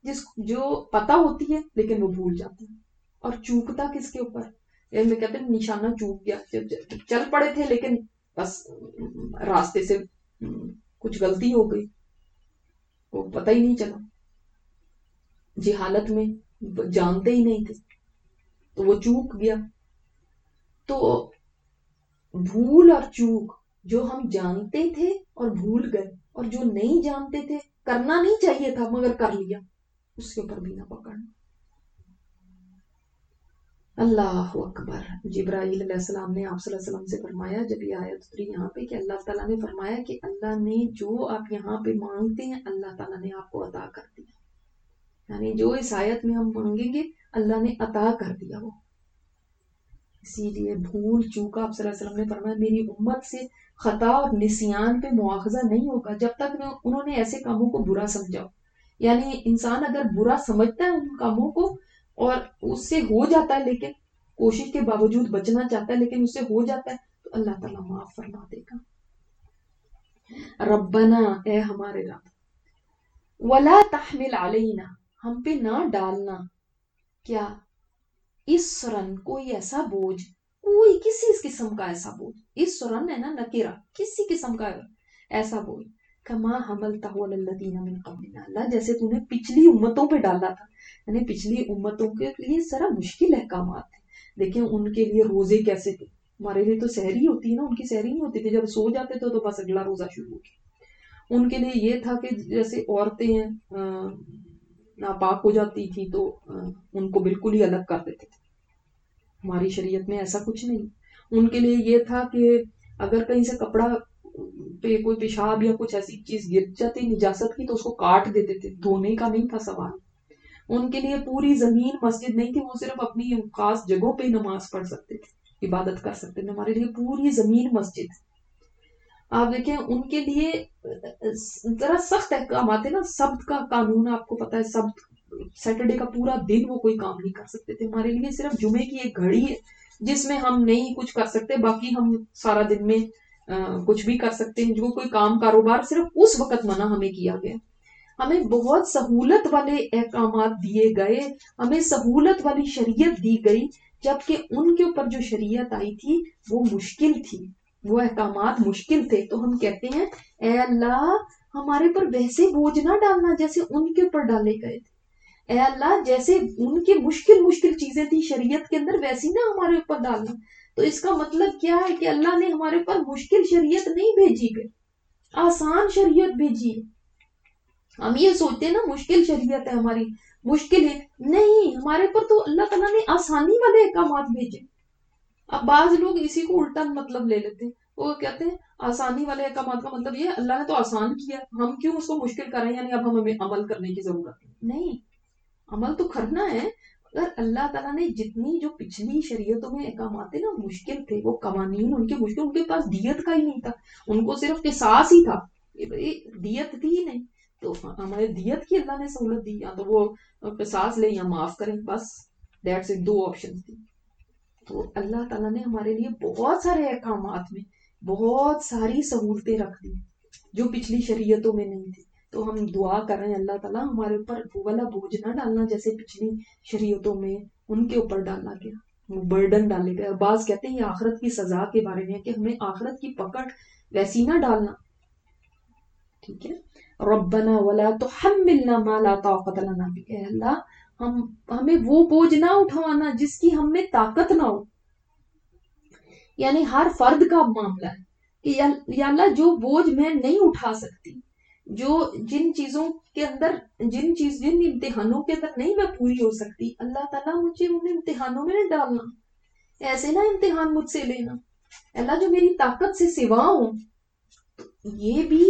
جو پتہ ہوتی ہے لیکن وہ بھول جاتا ہے. اور چوکتا کس کے اوپر؟ میں کہتے ہیں نشانہ چوک گیا، چل پڑے تھے لیکن بس راستے سے کچھ غلطی ہو گئی، وہ پتہ ہی نہیں چلا، جہالت میں جانتے ہی نہیں تھے تو وہ چوک گیا. تو بھول اور چوک، جو ہم جانتے تھے اور بھول گئے، اور جو نہیں جانتے تھے کرنا نہیں چاہیے تھا مگر کر لیا، اس کے اوپر بھی نہ پکڑنا. اللہ اکبر. جبرائیل علیہ السلام نے آپ صلی اللہ علیہ وسلم سے فرمایا، جب یہ آیت اتری یہاں پہ، کہ اللہ تعالیٰ نے فرمایا کہ اللہ نے جو آپ یہاں پہ مانگتے ہیں اللہ تعالیٰ نے آپ کو عطا کر دیا. یعنی جو اس آیت میں ہم مانگیں گے اللہ نے عطا کر دیا وہ. اسی لیے بھول چوکا، آپ صلی اللہ علیہ وسلم نے فرمایا میری امت سے خطا اور نسیان پہ مواخذہ نہیں ہوگا جب تک انہوں نے ایسے کاموں کو برا سمجھا. یعنی انسان اگر برا سمجھتا ہے ان کاموں کو اور اس سے ہو جاتا ہے، لیکن کوشش کے باوجود بچنا چاہتا ہے لیکن اس سے ہو جاتا ہے، تو اللہ تعالیٰ معاف فرما دے گا. ربنا، اے ہمارے رب، ولا تحمل علینا، ہم پہ نہ ڈالنا، کیا؟ اسرن، کوئی ایسا بوجھ، کوئی کسی قسم کا ایسا بوجھ. اسرن ہے نا نکیرہ، کسی قسم کا ایسا بوجھ. کما حملتہ علی الذین من قبلنا، اللہ جیسے تو نے پچھلی امتوں پہ ڈالا تھا. یعنی پچھلی امتوں کے لیے ذرا مشکل احکامات تھے. دیکھیں ان کے لیے روزے کیسے تھے، ہمارے لیے تو سحری ہوتی ہے نا، ان کی سحری نہیں ہوتی تھی، جب سو جاتے تھے تو بس اگلا روزہ شروع ہو گیا. ان کے لیے یہ تھا کہ جیسے عورتیں ہیں ناپاک ہو جاتی تھی تو ان کو بالکل ہی الگ کر دیتے تھے. ہماری شریعت میں ایسا کچھ نہیں. ان کے لیے یہ تھا کہ اگر کہیں سے کپڑا پہ کوئی پیشاب یا کچھ ایسی چیز گر جاتی نجاست کی تو اس کو کاٹ دیتے تھے، دھونے کا نہیں تھا سوال. ان کے لیے پوری زمین مسجد نہیں تھی، وہ صرف اپنی خاص جگہوں پہ نماز پڑھ سکتے تھے، عبادت کر سکتے تھے. ہمارے لیے پوری زمین مسجد. آپ دیکھیں ان کے لیے ذرا سخت احکامات ہیں نا، سبت کا قانون آپ کو پتا ہے، سبت سیٹرڈے کا پورا دن وہ کوئی کام نہیں کر سکتے تھے. ہمارے لیے صرف جمعے کی ایک گھڑی ہے جس میں ہم نہیں کچھ کر سکتے، باقی ہم سارا دن میں کچھ بھی کر سکتے ہیں. جو کوئی کام کاروبار صرف اس وقت منع ہمیں کیا گیا. ہمیں بہت سہولت والے احکامات دیے گئے، ہمیں سہولت والی شریعت دی گئی، جبکہ ان کے اوپر جو شریعت آئی تھی وہ مشکل تھی، وہ احکامات مشکل تھے. تو ہم کہتے ہیں اے اللہ ہمارے پر ویسے بوجھ نہ ڈالنا جیسے ان کے اوپر ڈالے گئے تھے. اے اللہ جیسے ان کے مشکل چیزیں تھی شریعت کے اندر ویسی نہ ہمارے اوپر ڈالنا. تو اس کا مطلب کیا ہے کہ اللہ نے ہمارے اوپر مشکل شریعت نہیں بھیجی گئی، آسان شریعت بھیجی ہے. ہم یہ سوچتے ہیں نا مشکل شریعت ہے ہماری، مشکل ہے، نہیں، ہمارے پر تو اللہ تعالیٰ نے آسانی والے احکامات بھیجے. اب بعض لوگ اسی کو الٹا مطلب لے لیتے ہیں، وہ کہتے ہیں آسانی والے احکامات کا مطلب یہ اللہ نے تو آسان کیا، ہم کیوں اس کو مشکل کر رہے ہیں، یعنی اب ہمیں عمل کرنے کی ضرورت نہیں. عمل تو کرنا ہے، اگر اللہ تعالیٰ نے جتنی جو پچھلی شریعتوں میں احکامات نا مشکل تھے، وہ قوانین ان کے مشکل، ان کے پاس دیت کا ہی نہیں تھا، ان کو صرف قصاص ہی تھا، دیت تھی ہی نہیں. تو ہمارے دیت کی اللہ نے سہولت دی، یا تو وہ قصاص لیں یا معاف کریں، بس دیٹس اٹ، دو آپشن تھی. تو اللہ تعالیٰ نے ہمارے لیے بہت سارے احکامات میں بہت ساری سہولتیں رکھ دی جو پچھلی شریعتوں میں نہیں تھی. تو ہم دعا کر رہے ہیں اللہ تعالیٰ ہمارے اوپر وہ والا بوجھ نہ ڈالنا جیسے پچھلی شریعتوں میں ان کے اوپر ڈالا گیا، وہ برڈن ڈالے گئے. بعض کہتے ہیں یہ آخرت کی سزا کے بارے میں کہ ہمیں آخرت کی پکڑ ویسی نہ ڈالنا. ٹھیک ہے. ربنا ولا تحملنا ما لا طاقت لنا بہ، اے اللہ ہمیں وہ بوجھ نہ اٹھوانا جس کی ہم میں طاقت نہ ہو. یعنی ہر فرد کا معاملہ ہے کہ یا اللہ جو بوجھ میں نہیں اٹھا سکتی، جو جن چیزوں کے اندر جن امتحانوں کے اندر نہیں میں پوری ہو سکتی، اللہ تعالیٰ مجھے ان امتحانوں میں نہیں ڈالنا، ایسے نہ امتحان مجھ سے لینا. اللہ جو میری طاقت سے سوا ہوں. یہ بھی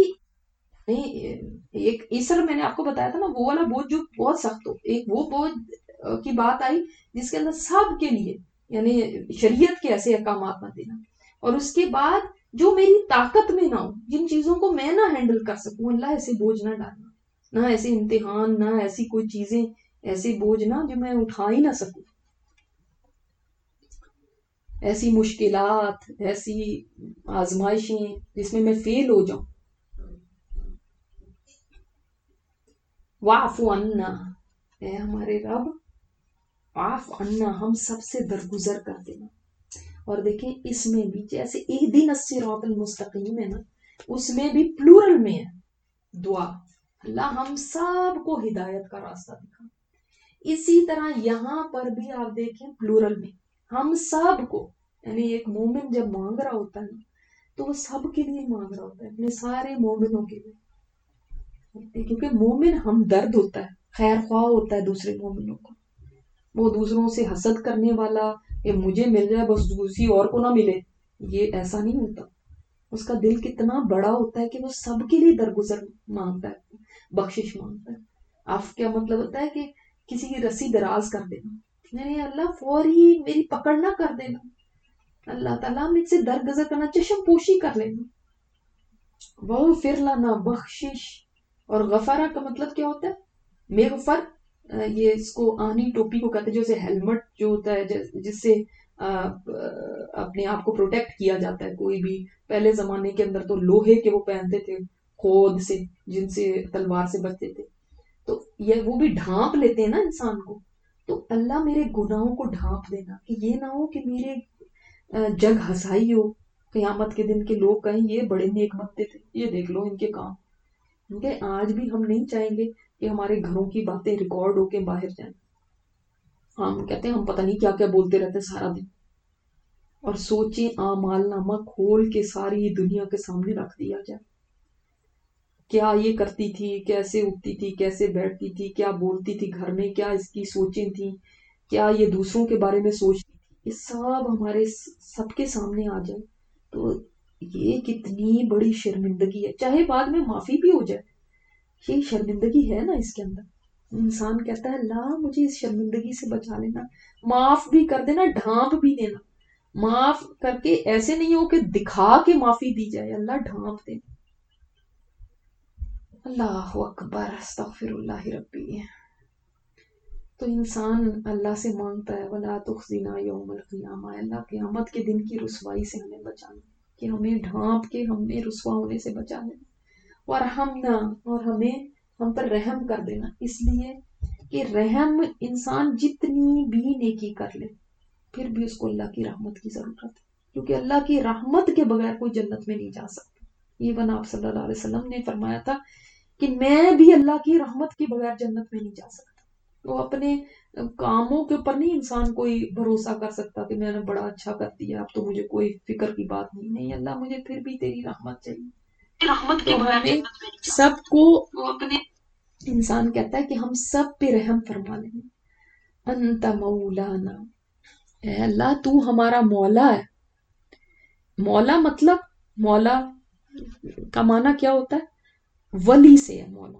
ایک اسر میں نے آپ کو بتایا تھا نا، وہ والا بوجھ جو بہت سخت ہو، ایک وہ بوجھ کی بات آئی جس کے اندر سب کے لیے یعنی شریعت کے ایسے احکامات نہ دینا، اور اس کے بعد جو میری طاقت میں نہ ہو، جن چیزوں کو میں نہ ہینڈل کر سکوں، اللہ ایسے بوجھ نہ ڈالنا، نہ ایسے امتحان، نہ ایسی کوئی چیزیں، ایسے بوجھ نہ جو میں اٹھا ہی نہ سکوں، ایسی مشکلات، ایسی آزمائشیں جس میں فیل ہو جاؤں. واعف عنا، اے ہمارے رب آف عنا، ہم سب سے درگزر کر دینا. اور دیکھیں اس میں بھی جیسے اہدنا الصراط المستقیم ہے نا، اس میں بھی پلورل میں ہے دعا، اللہ ہم سب کو ہدایت کا راستہ دکھا. اسی طرح یہاں پر بھی آپ دیکھیں پلورل میں ہم سب کو، یعنی ایک مومن جب مانگ رہا ہوتا ہے تو وہ سب کے لیے مانگ رہا ہوتا ہے، اپنے سارے مومنوں کے لیے، کیونکہ مومن ہم درد ہوتا ہے، خیر خواہ ہوتا ہے دوسرے مومنوں کو. وہ دوسروں سے حسد کرنے والا کہ مجھے مل جائے بس دوسری اور کو نہ ملے، یہ ایسا نہیں ہوتا. اس کا دل کتنا بڑا ہوتا ہے کہ وہ سب کے لیے درگزر مانگتا ہے، بخشش مانگتا ہے. آف کیا مطلب ہوتا ہے کہ کسی کی رسی دراز کر دینا، نہیں اللہ فوری میری پکڑ نہ کر دینا، اللہ تعالیٰ مجھ سے درگزر کرنا، چشم پوشی کر لینا. وَغْفِرْ لَنَا، بخشش. اور غفارہ کا مطلب کیا ہوتا ہے؟ مغفر، یہ اس کو آنی ٹوپی کو کہتے ہیں، جیسے ہیلمٹ جو ہوتا ہے جس سے اپنے آپ کو پروٹیکٹ کیا جاتا ہے. کوئی بھی پہلے زمانے کے اندر تو لوہے کے وہ پہنتے تھے خود سے، جن سے تلوار سے بچتے تھے. تو یہ وہ بھی ڈھانپ لیتے ہیں نا انسان کو. تو اللہ میرے گناہوں کو ڈھانپ دینا کہ یہ نہ ہو کہ میرے جگ ہسائی ہو، قیامت کے دن کے لوگ کہیں یہ بڑے نیک بنتے تھے، یہ دیکھ لو ان کے کام. کیونکہ آج بھی ہم نہیں چاہیں گے کہ ہمارے گھروں کی باتیں ریکارڈ ہو کے باہر جائیں. ہم کہتے ہیں ہم پتہ نہیں کیا کیا بولتے رہتے سارا دن. اور سوچیں اعمال نامہ کھول کے ساری دنیا کے سامنے رکھ دیا جائے، کیا یہ کرتی تھی، کیسے اٹھتی تھی، کیسے بیٹھتی تھی، کیا بولتی تھی گھر میں، کیا اس کی سوچیں تھیں، کیا یہ دوسروں کے بارے میں سوچتی تھی، یہ سب ہمارے سب کے سامنے آ جائے تو یہ کتنی بڑی شرمندگی ہے. چاہے بعد میں معافی بھی ہو جائے، یہ شرمندگی ہے نا اس کے اندر. انسان کہتا ہے اللہ مجھے اس شرمندگی سے بچا لینا، معاف بھی کر دینا، ڈھانپ بھی دینا. معاف کر کے ایسے نہیں ہو کہ دکھا کے معافی دی جائے، اللہ ڈھانپ دینا. اللہ اکبر، استغفر اللہ ربی. تو انسان اللہ سے مانگتا ہے وَلَا تُخْزِنَا يَوْمَ الْقِيَامَةِ، اللہ قیامت کے دن کی رسوائی سے ہمیں بچانا، کہ ہمیں ڈھانپ کے ہمیں رسوا ہونے سے بچا لینا. وَرْحَمْنَا، اور ہمیں ہم پر رحم کر دینا، اس لیے کہ رحم انسان جتنی بھی نیکی کر لے پھر بھی اس کو اللہ کی رحمت کی ضرورت ہے، کیونکہ اللہ کی رحمت کے بغیر کوئی جنت میں نہیں جا سکتا. یہ بنا آپ صلی اللہ علیہ وسلم نے فرمایا تھا کہ میں بھی اللہ کی رحمت کے بغیر جنت میں نہیں جا سکتا. وہ اپنے کاموں کے اوپر نہیں انسان کوئی بھروسہ کر سکتا کہ میں نے بڑا اچھا کر دیا اب تو مجھے کوئی فکر کی بات نہیں اللہ مجھے پھر بھی تیری رحمت چاہیے. رحمت کے بغیر سب کو وہ اپنے انسان کہتا ہے کہ ہم سب پہ رحم فرما لیں. انت مولانا، اے اللہ تو ہمارا مولا ہے. مولا مطلب، مولا کا معنی کیا ہوتا ہے؟ ولی سے ہے مولا.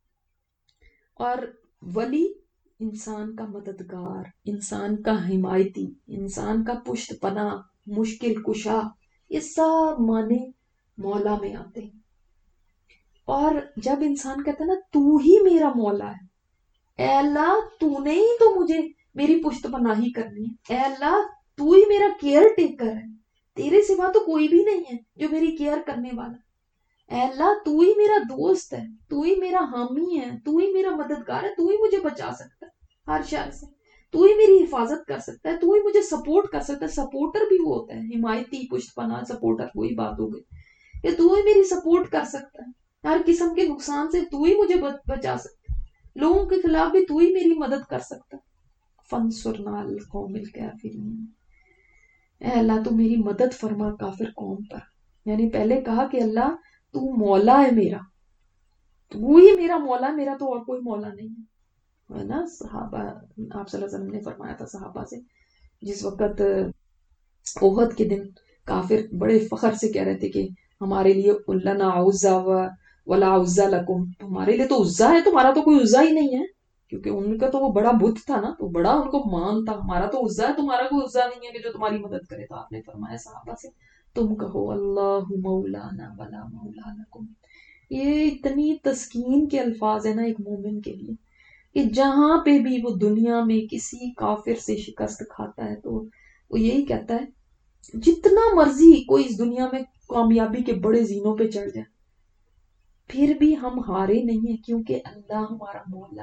اور ولی انسان کا مددگار، انسان کا حمایتی، انسان کا پشت پناہ، مشکل کشا، یہ سب معنی مولا میں آتے ہیں. اور جب انسان کہتا ہے نا تو ہی میرا مولا ہے، اے اللہ تو نے ہی تو مجھے میری پشت پناہی کرنی ہے، اے اللہ تو ہی میرا کیئر ٹیکر ہے، تیرے سوا تو کوئی بھی نہیں ہے جو میری کیئر کرنے والا، اے اللہ تو ہی میرا دوست ہے، تو ہی میرا حامی ہے، تو ہی میرا مددگار ہے، تو ہی مجھے بچا سکتا ہے ہر شر سے، تو ہی میری حفاظت کر سکتا ہے، تو ہی مجھے سپورٹ کر سکتا ہے. سپورٹر بھی وہ ہوتا ہے، حمایتی، پشت پناہ، سپورٹر وہی بات ہو گئی کہ تو ہی میری سپورٹ کر سکتا ہے، ہر قسم کے نقصان سے تو ہی مجھے بچا سکتا ہے، لوگوں کے خلاف بھی تو ہی میری مدد کر سکتا ہے. فانصرنا علی القوم الکافرین، اے اللہ تو میری مدد فرما کافر قوم پر. یعنی پہلے کہا کہ اللہ تو مولا ہے میرا، تو ہی میرا مولا، میرا تو اور کوئی مولا نہیں ہے نا. صحابہ، آپ صلی اللہ علیہ وسلم نے فرمایا تھا صحابہ سے جس وقت احد کے دن کافر بڑے فخر سے کہہ رہے تھے کہ ہمارے لیے لنا عزا ولا عزا لکم، ہمارے لیے تو عزا ہے، تمہارا تو کوئی عزا ہی نہیں ہے، کیونکہ ان کا تو وہ بڑا بت تھا نا، تو بڑا ان کو مان تھا، ہمارا تو عزا ہے، تمہارا کوئی عزا نہیں ہے کہ جو تمہاری مدد کرے. تو آپ نے فرمایا صحابہ سے تم کہو اللہ مولانا ولا مولا لکم. یہ اتنی تسکین کے الفاظ ہیں نا ایک مومن کے لیے کہ جہاں پہ بھی وہ دنیا میں کسی کافر سے شکست کھاتا ہے تو وہ یہی کہتا ہے جتنا مرضی کوئی اس دنیا میں کامیابی کے بڑے زینوں پہ چڑھ جائے پھر بھی ہم ہارے نہیں ہیں، کیونکہ اللہ ہمارا مولا ہے،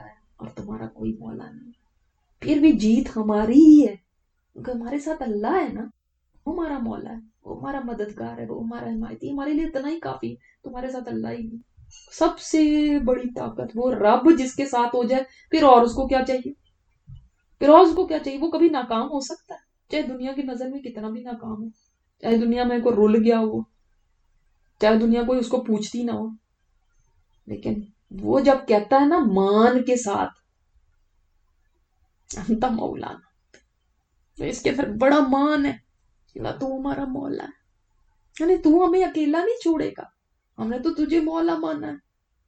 اور تمہارا کوئی مولا نہیں. پھر بھی جیت ہماری ہی ہے کیونکہ ہمارے ساتھ اللہ ہے نا. وہ ہمارا مولا ہے, وہ ہمارا مددگار ہے, وہ ہمارا حمایتی. ہمارے لیے اتنا ہی کافی ہے. تمہارے ساتھ اللہ ہی نہیں. سب سے بڑی طاقت وہ رب جس کے ساتھ ہو جائے, پھر اور اس کو کیا چاہیے؟ پھر اور اس کو کیا چاہیے؟ وہ کبھی ناکام ہو سکتا ہے چاہے دنیا کی نظر میں کتنا بھی ناکام ہو, چاہے دنیا میں کوئی رول گیا ہو, چاہے دنیا کوئی اس کو پوچھتی نہ ہو, لیکن وہ جب کہتا ہے نا مان کے ساتھ انت مولانا, تو اس کے اندر بڑا مان ہے. اللہ تو ہمارا مولا ہے, یعنی تو ہمیں اکیلا نہیں چھوڑے گا. ہم نے تو تجھے مولا مانا ہے,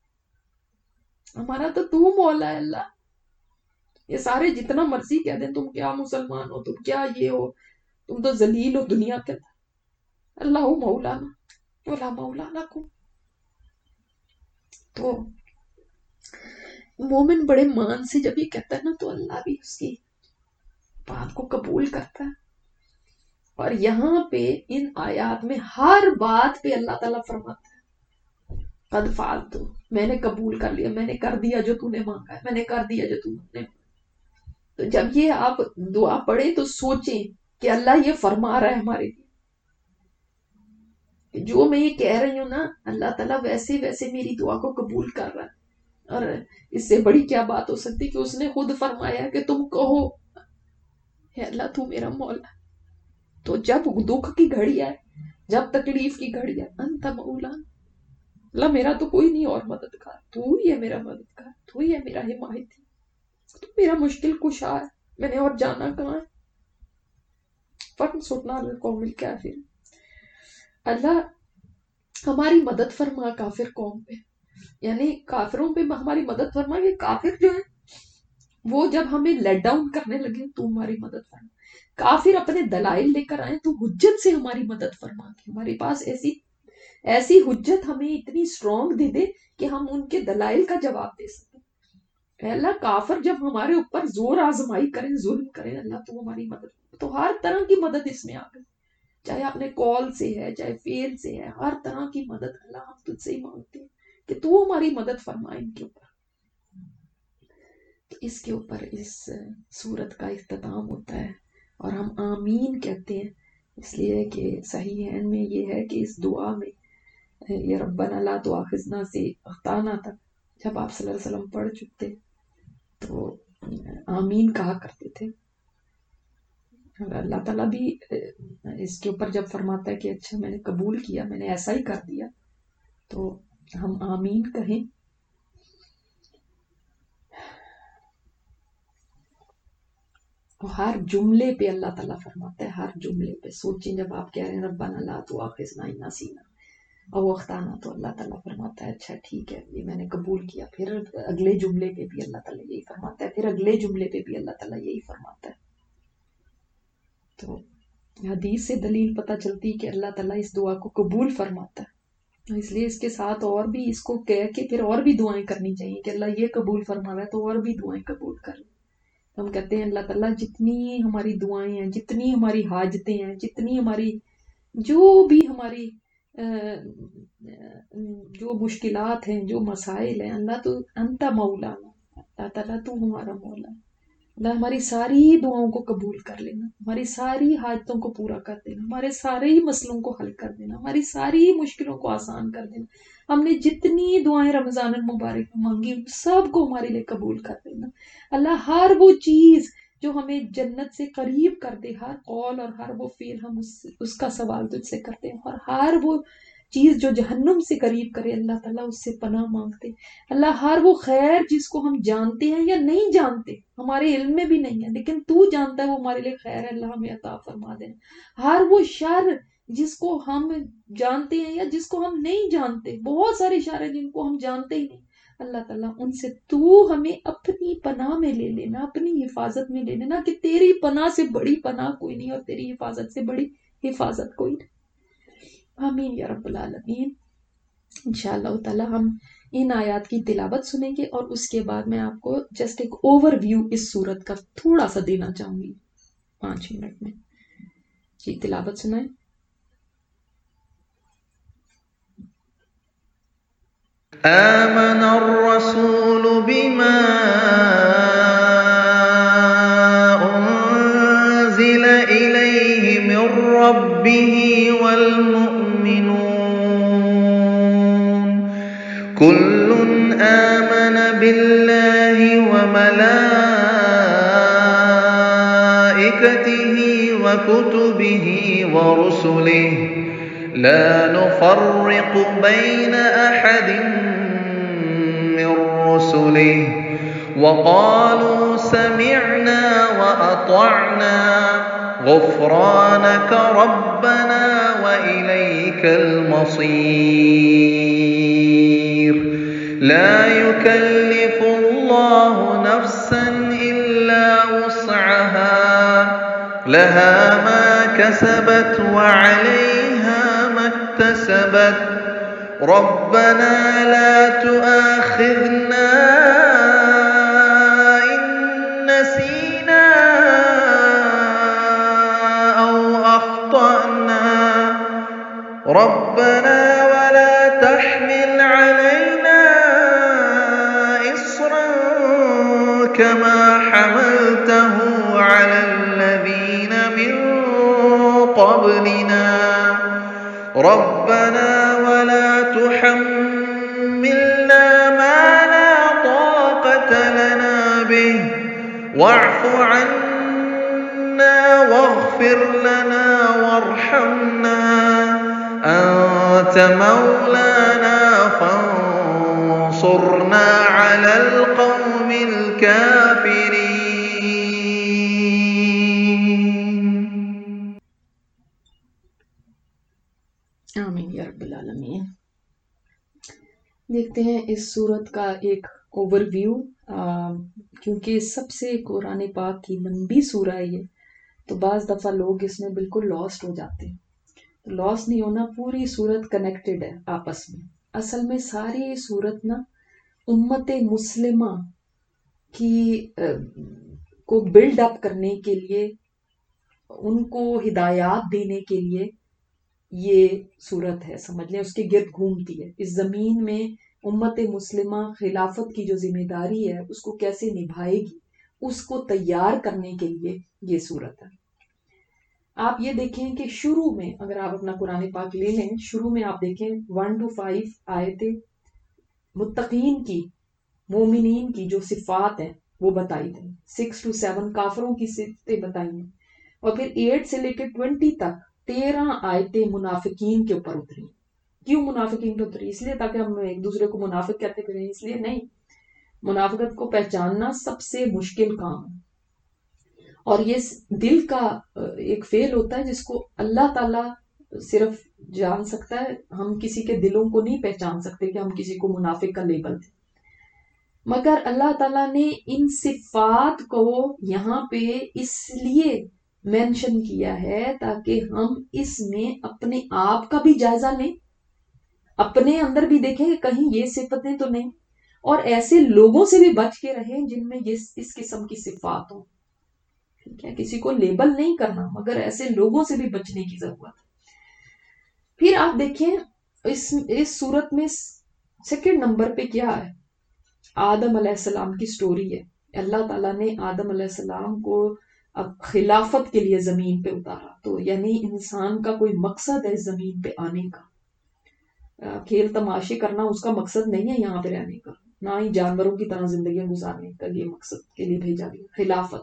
ہمارا تو مولا ہے اللہ. یہ سارے جتنا مرضی کہہ دیں تم کیا مسلمان ہو, تم کیا یہ ہو, تم تو ذلیل ہو دنیا کے. اللہ مولانا ولا مولا لکم. تو مومن بڑے مان سے جب یہ کہتا ہے نا تو اللہ بھی اس کی بات کو قبول کرتا ہے. اور یہاں پہ ان آیات میں ہر بات پہ اللہ تعالیٰ فرماتا ہے قد فعلت, میں نے قبول کر لیا, میں نے کر دیا جو تو نے مانگا ہے, میں نے کر دیا جو تو نے. تو جب یہ آپ دعا پڑھیں تو سوچیں کہ اللہ یہ فرما رہا ہے ہمارے لیے, جو میں یہ کہہ رہی ہوں نا اللہ تعالیٰ ویسے ویسے میری دعا کو قبول کر رہا ہے. اور اس سے بڑی کیا بات ہو سکتی کہ اس نے خود فرمایا کہ تم کہو اے اللہ تو میرا مولا. تو جب دکھ کی گھڑی آئے, جب تکلیف کی گھڑی آئے, انت مولانا, اللہ میرا تو کوئی نہیں اور مددگار, تو ہی ہے میرا مددگار, تو ہی ہے میرا حمایتی, تو میرا مشکل کشا ہے, میں نے اور جانا کہاں ہے. فانصرنا علی القوم الکافرین. اللہ ہماری مدد فرما کافر قوم پہ, یعنی کافروں پہ ہماری مدد فرما. کہ کافر جو ہے وہ جب ہمیں لیٹ ڈاؤن کرنے لگے تو ہماری مدد فرما. کافر اپنے دلائل لے کر آئے تو حجت سے ہماری مدد فرما. کہ ہمارے پاس ایسی حجت ہمیں اتنی اسٹرانگ دے دے کہ ہم ان کے دلائل کا جواب دے سکیں. اے اللہ کافر جب ہمارے اوپر زور آزمائی کریں, ظلم کریں, اللہ تو ہماری مدد. تو ہر طرح کی مدد اس میں آ گئی, چاہے اپنے کال سے ہے, چاہے فیل سے ہے, ہر طرح کی مدد اللہ ہم تجھ سے ہی مانگتے ہیں کہ تو ہماری مدد فرمائے ان کے اوپر. تو اس کے اوپر اس سورت کا اختتام ہوتا ہے اور ہم آمین کہتے ہیں, اس لیے کہ صحیحین میں یہ ہے کہ اس دعا میں یہ ربنا لا تؤاخذنا سے اخطانا تک جب آپ صلی اللہ علیہ وسلم پڑھ چکتے تو آمین کہا کرتے تھے. اور اللہ تعالیٰ بھی اس کے اوپر جب فرماتا ہے کہ اچھا میں نے قبول کیا, میں نے ایسا ہی کر دیا, تو ہم آمین کہیں. ہر جملے پہ اللہ تعالیٰ فرماتا ہے, ہر جملے پہ. سوچیں جب آپ کہہ رہے ہیں ربنا لا تؤاخذنا ان نسینا او اخطانا, تو اللہ تعالیٰ فرماتا ہے اچھا ٹھیک ہے یہ میں نے قبول کیا. پھر اگلے جملے پہ بھی اللہ تعالیٰ یہی فرماتا ہے, پھر اگلے جملے پہ بھی اللہ تعالیٰ یہی فرماتا ہے. تو حدیث سے دلیل پتہ چلتی کہ اللہ تعالیٰ اس دعا کو قبول فرماتا ہے. اس لیے اس کے ساتھ اور بھی اس کو کہہ کے پھر اور بھی دعائیں کرنی چاہیے کہ اللہ یہ قبول فرما رہا ہے تو اور بھی دعائیں قبول کر لیں. ہم کہتے ہیں اللہ تعالیٰ جتنی ہماری دعائیں ہیں, جتنی ہماری حاجتیں ہیں, جتنی ہماری جو بھی ہماری جو مشکلات ہیں, جو مسائل ہیں, اللہ تو انت مولانا, اللہ تعالیٰ تو ہمارا مولا ہے. اللہ ہماری ساری دعاؤں کو قبول کر لینا, ہماری ساری حاجتوں کو پورا کر دینا, ہمارے سارے ہی مسئلوں کو حل کر دینا, ہماری ساری مشکلوں کو آسان کر دینا. ہم نے جتنی دعائیں رمضان المبارک میں مانگی سب کو ہمارے لیے قبول کر دینا. اللہ ہر وہ چیز جو ہمیں جنت سے قریب کر دے, ہر قول اور ہر وہ فعل ہم اس کا سوال تجھ سے کرتے ہیں, اور ہر وہ چیز جو جہنم سے قریب کرے اللہ تعالیٰ اس سے پناہ مانگتے. اللہ ہر وہ خیر جس کو ہم جانتے ہیں یا نہیں جانتے, ہمارے علم میں بھی نہیں ہے لیکن تو جانتا ہے وہ ہمارے لیے خیر ہے, اللہ ہمیں عطا فرما دینا. ہر وہ شر جس کو ہم جانتے ہیں یا جس کو ہم نہیں جانتے, بہت سارے شر ہیں جن کو ہم جانتے ہی نہیں, اللہ تعالیٰ ان سے تو ہمیں اپنی پناہ میں لے لینا, اپنی حفاظت میں لے لینا, کہ تیری پناہ سے بڑی پناہ کوئی نہیں اور تیری حفاظت سے بڑی حفاظت کوئی نہیں. آمین یا رب العالمین. انشاءاللہ تعالیٰ ہم ان آیات کی تلاوت سنیں گے اور اس کے بعد میں آپ کو جسٹ ایک اوور ویو اس سورت کا تھوڑا سا دینا چاہوں گی 5 منٹ میں. جی تلاوت سنائیں. آمن الرسول بما أنزل إليه من ربه والمؤمنون كل آمن بالله وملائكته وكتبه ورسله لا نفرق بين أحد من رسله وقالوا سمعنا وأطعنا غفرانك ربنا وإليك المصير لا يكلف الله نفسا إلا وسعها لها ما كسبت وعليها ما اكتسبت ربنا لا تؤاخذنا إن نسينا أو أخطأنا ربنا ولا تحمل علينا إصرا كما حملته على الذين من قبلنا ربنا ولا تحملنا ما لا طاقة لنا به واعف عنا واغفر لنا وارحمنا أنت مولانا فانصرنا على القوم الكافرين. آمین یا رب العالمین. دیکھتے ہیں اس سورت کا ایک اوور ویو، کیونکہ سب سے قرآن پاک کی لمبی سورہ ہے یہ، تو بعض دفعہ لوگ اس میں بالکل لاسٹ ہو جاتے ہیں. لاس نہیں ہونا، پوری سورت کنیکٹڈ ہے آپس میں. اصل میں ساری سورت نا امت مسلمہ کی کو بلڈ اپ کرنے کے لیے، ان کو ہدایات دینے کے لیے یہ صورت ہے، سمجھ لیں اس کے گرد گھومتی ہے. اس زمین میں امت مسلمہ خلافت کی جو ذمہ داری ہے اس کو کیسے نبھائے گی، اس کو تیار کرنے کے لیے یہ صورت ہے. آپ یہ دیکھیں کہ شروع میں اگر آپ اپنا قرآن پاک لے لیں، شروع میں آپ دیکھیں 1 to 5 آیتیں متقین کی، مومنین کی جو صفات ہیں وہ بتائی گئی. 6 to 7 کافروں کی صفتیں بتائی ہیں، اور پھر 8 سے لے کے 20 تک 13 آیتیں منافقین کے اوپر اتری. کیوں منافقین پہ اتری؟ اس لیے تاکہ ہم ایک دوسرے کو منافق کہتے پھریں، اس لیے نہیں. منافقت کو پہچاننا سب سے مشکل کام ہے، اور یہ دل کا ایک فعل ہوتا ہے جس کو اللہ تعالیٰ صرف جان سکتا ہے. ہم کسی کے دلوں کو نہیں پہچان سکتے کہ ہم کسی کو منافق کا لیبل دیں، مگر اللہ تعالیٰ نے ان صفات کو یہاں پہ اس لیے مینشن کیا ہے تاکہ ہم اس میں اپنے آپ کا بھی جائزہ لیں، اپنے اندر بھی دیکھیں کہ کہیں یہ صفتیں تو نہیں، اور ایسے لوگوں سے بھی بچ کے رہیں جن میں اس قسم کی صفات ہوں. ٹھیک ہے، کسی کو لیبل نہیں کرنا، مگر ایسے لوگوں سے بھی بچنے کی ضرورت ہے. پھر آپ دیکھیں اس صورت میں سیکنڈ نمبر پہ کیا ہے؟ آدم علیہ السلام کی سٹوری ہے. اللہ تعالیٰ نے آدم علیہ السلام کو اب خلافت کے لیے زمین پہ اتارا، تو یعنی انسان کا کوئی مقصد ہے زمین پہ آنے کا. کھیل تماشے کرنا اس کا مقصد نہیں ہے یہاں پہ رہنے کا، نہ ہی جانوروں کی طرح زندگیاں گزارنے کا یہ مقصد کے لیے بھیجا گیا، خلافت.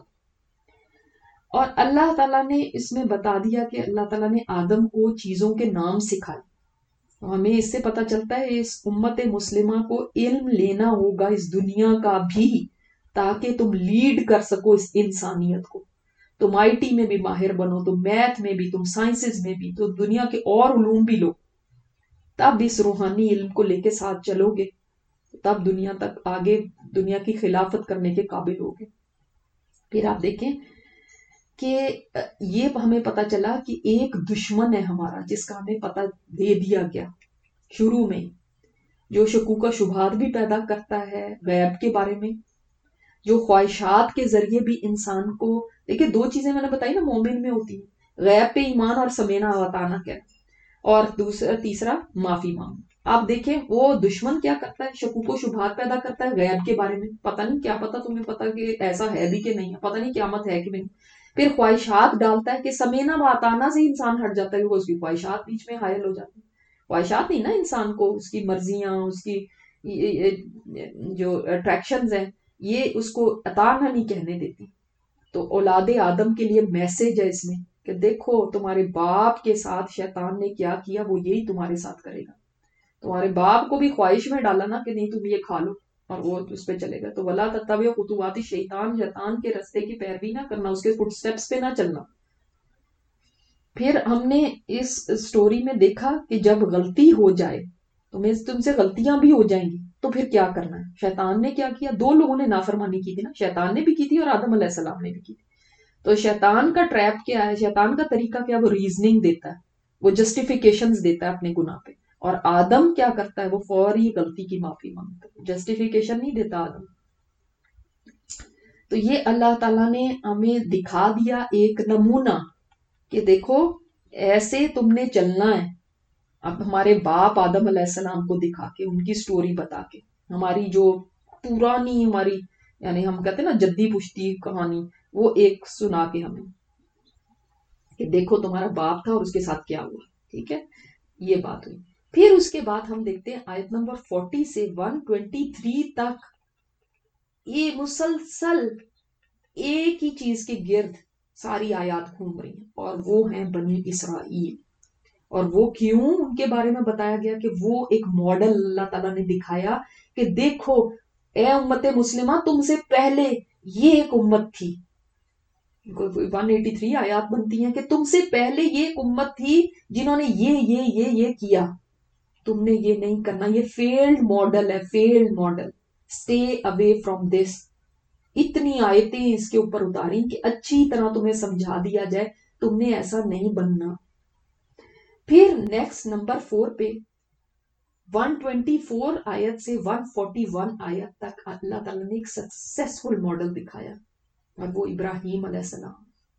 اور اللہ تعالیٰ نے اس میں بتا دیا کہ اللہ تعالیٰ نے آدم کو چیزوں کے نام سکھائے. ہمیں اس سے پتہ چلتا ہے اس امت مسلمہ کو علم لینا ہوگا اس دنیا کا بھی، تاکہ تم لیڈ کر سکو اس انسانیت کو. تم آئی ٹی میں بھی ماہر بنو، تم میتھ میں بھی، تم سائنسز میں بھی، تو دنیا کے اور علوم بھی لو، تب اس روحانی علم کو لے کے ساتھ چلو گے، تب دنیا تک آگے دنیا کی خلافت کرنے کے قابل ہوگے. پھر آپ دیکھیں کہ یہ ہمیں پتہ چلا کہ ایک دشمن ہے ہمارا جس کا ہمیں پتہ دے دیا گیا شروع میں، جو شکوک و شبہات بھی پیدا کرتا ہے غیب کے بارے میں، جو خواہشات کے ذریعے بھی انسان کو، دیکھیں 2 چیزیں میں نے بتائی نا مومن میں ہوتی ہیں، غیب پہ ایمان اور سمینا وطانہ کہنا، اور تیسرا معافی مانگنا. آپ دیکھیں وہ دشمن کیا کرتا ہے، شکوک و شبہات پیدا کرتا ہے غیب کے بارے میں، پتہ نہیں کیا پتا تمہیں پتا کہ ایسا ہے بھی کہ نہیں ہے، پتہ نہیں قیامت ہے کہ نہیں. پھر خواہشات ڈالتا ہے کہ سمینا باتانا سے انسان ہٹ جاتا ہے، وہ اس کی خواہشات بیچ میں حائل ہو جاتی ہیں. خواہشات نہیں نا انسان کو، اس کی مرضیاں، اس کی جو اٹریکشنز ہیں، یہ اس کو عطا نہیں کہنے دیتی. تو اولاد آدم کے لیے میسج ہے اس میں کہ دیکھو تمہارے باپ کے ساتھ شیطان نے کیا کیا، وہ یہی تمہارے ساتھ کرے گا. تمہارے باپ کو بھی خواہش میں ڈالا نا کہ نہیں تم یہ کھا لو، اور وہ اس پہ چلے گا. تو ولا تتبعوا خطوات الشیطان، شیطان کے رستے کی پیروی نہ کرنا، اس کے فٹ سٹیپس پہ نہ چلنا. پھر ہم نے اس سٹوری میں دیکھا کہ جب غلطی ہو جائے، تم سے غلطیاں بھی ہو جائیں گی، تو پھر کیا کرنا ہے. شیطان نے کیا کیا، دو لوگوں نے نافرمانی کی تھی نا، شیطان نے بھی کی تھی اور آدم علیہ السلام نے بھی کی تھی. تو شیطان کا ٹریپ کیا ہے، شیطان کا طریقہ کیا، وہ ریزننگ دیتا ہے، وہ جسٹیفیکیشنز دیتا ہے اپنے گناہ پہ. اور آدم کیا کرتا ہے، وہ فوری غلطی کی معافی مانگتا ہے، جسٹیفیکیشن نہیں دیتا آدم. تو یہ اللہ تعالیٰ نے ہمیں دکھا دیا ایک نمونہ کہ دیکھو ایسے تم نے چلنا ہے. اب ہمارے باپ آدم علیہ السلام کو دکھا کے، ان کی سٹوری بتا کے، ہماری جو پرانی ہماری یعنی ہم کہتے ہیں نا جدی پشتی کہانی، وہ ایک سنا کے ہمیں کہ دیکھو تمہارا باپ تھا اور اس کے ساتھ کیا ہوا. ٹھیک ہے، یہ بات ہوئی. پھر اس کے بعد ہم دیکھتے ہیں آیت نمبر 40 سے 123 تک، یہ مسلسل ایک ہی چیز کے گرد ساری آیات گھوم رہی ہیں، اور وہ ہیں بنی اسرائیل. اور وہ کیوں، ان کے بارے میں بتایا گیا کہ وہ ایک ماڈل اللہ تعالیٰ نے دکھایا کہ دیکھو اے امت مسلمہ، تم سے پہلے یہ ایک امت تھی. 183 آیات بنتی ہیں کہ تم سے پہلے یہ ایک امت تھی جنہوں نے یہ کیا، تم نے یہ نہیں کرنا. یہ فیلڈ ماڈل ہے، field model. Stay away from this. اتنی آیتیں اس کے اوپر اتاری کہ اچھی طرح تمہیں سمجھا دیا جائے تم نے ایسا نہیں بننا. پھر نیکسٹ نمبر 4 پہ 124 آیت سے 141 آیت تک اللہ تعالیٰ نے ایک سکسیسفل ماڈل دکھایا، اور وہ ابراہیم علیہ السلام،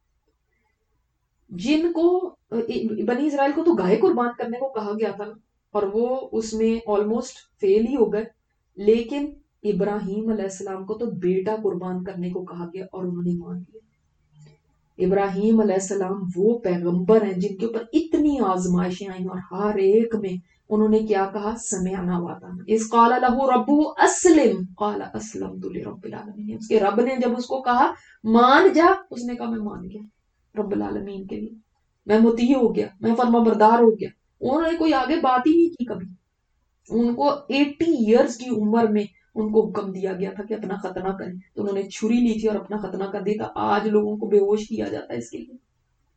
جن کو بنی اسرائیل کو تو گائے قربان کرنے کو کہا گیا تھا، اور وہ اس میں آلموسٹ فیل ہی ہو گئے. لیکن ابراہیم علیہ السلام کو تو بیٹا قربان کرنے کو کہا گیا اور انہوں نے مان لیا. ابراہیم علیہ السلام وہ پیغمبر ہیں جن کے اوپر اتنی آزمائشیں آئیں، اور ہر ایک میں انہوں نے کیا کہا، سمعنا واطعنا. اذ قال له ربه اسلم قال اسلمت لرب العالمین. اس کے رب نے جب اس کو کہا مان جا، اس نے کہا میں مان گیا رب العالمین کے لیے، میں مطیع ہو گیا، میں فرما بردار ہو گیا. انہوں نے کوئی آگے بات ہی نہیں کی کبھی. ان کو 80 ایئرز کی عمر میں ان کو حکم دیا گیا تھا کہ اپنا ختنہ کریں، تو انہوں نے چھری لی تھی اور اپنا ختنہ کر دیا تھا. آج لوگوں کو بے ہوش کیا جاتا ہے اس کے لیے.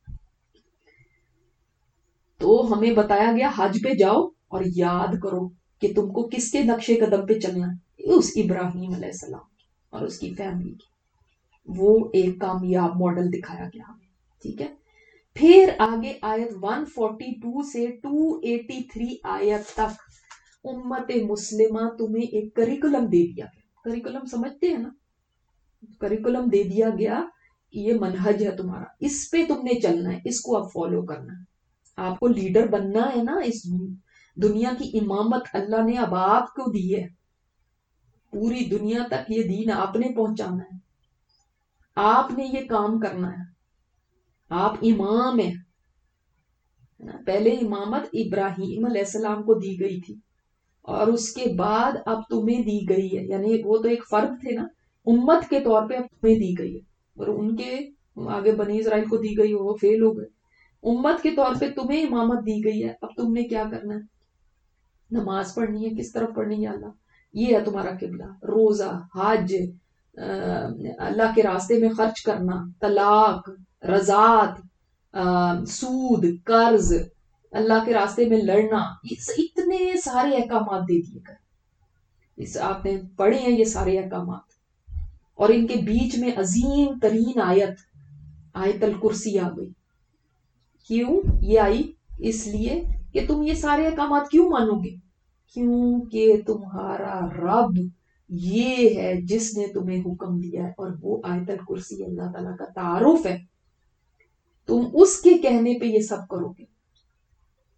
تو ہمیں بتایا گیا حج پہ جاؤ اور یاد کرو کہ تم کو کس کے نقشے قدم پہ چلنا ہے، اس ابراہیم علیہ السلام اور اس کی فیملی کی. وہ ایک کامیاب ماڈل دکھایا گیا ہمیں. ٹھیک ہے، پھر آگے آیت 142 سے 283 آیت تک امت مسلمہ تمہیں ایک کریکولم دے دیا گیا. کریکولم سمجھتے ہیں نا، کریکولم دے دیا گیا کہ یہ منہج ہے تمہارا، اس پہ تم نے چلنا ہے، اس کو اب فالو کرنا ہے. آپ کو لیڈر بننا ہے نا، اس دنیا کی امامت اللہ نے اب آپ کو دی ہے. پوری دنیا تک یہ دین آپ نے پہنچانا ہے، آپ نے یہ کام کرنا ہے. آپ امام ہیں. پہلے امامت ابراہیم علیہ السلام کو دی گئی تھی، اور اس کے بعد اب تمہیں دی گئی ہے. یعنی وہ تو ایک فرد تھے نا، امت کے طور پہ اب تمہیں دی گئی ہے. اور ان کے آگے بنی اسرائیل کو دی گئی، وہ فیل ہو گئے. امت کے طور پہ تمہیں امامت دی گئی ہے. اب تم نے کیا کرنا ہے، نماز پڑھنی ہے. کس طرف پڑھنی ہے، اللہ یہ ہے تمہارا قبلہ. روزہ، حج، اللہ کے راستے میں خرچ کرنا، طلاق، رضاعت، سود، قرض، اللہ کے راستے میں لڑنا، اتنے سارے احکامات دے دیے گئے. اس آپ نے پڑھے ہیں یہ سارے احکامات. اور ان کے بیچ میں عظیم ترین آیت الکرسی آ گئی. کیوں یہ آئی؟ اس لیے کہ تم یہ سارے احکامات کیوں مانو گے؟ کیونکہ تمہارا رب یہ ہے جس نے تمہیں حکم دیا ہے، اور وہ آیت الکرسی اللہ تعالیٰ کا تعارف ہے. تم اس کے کہنے پہ یہ سب کرو گے.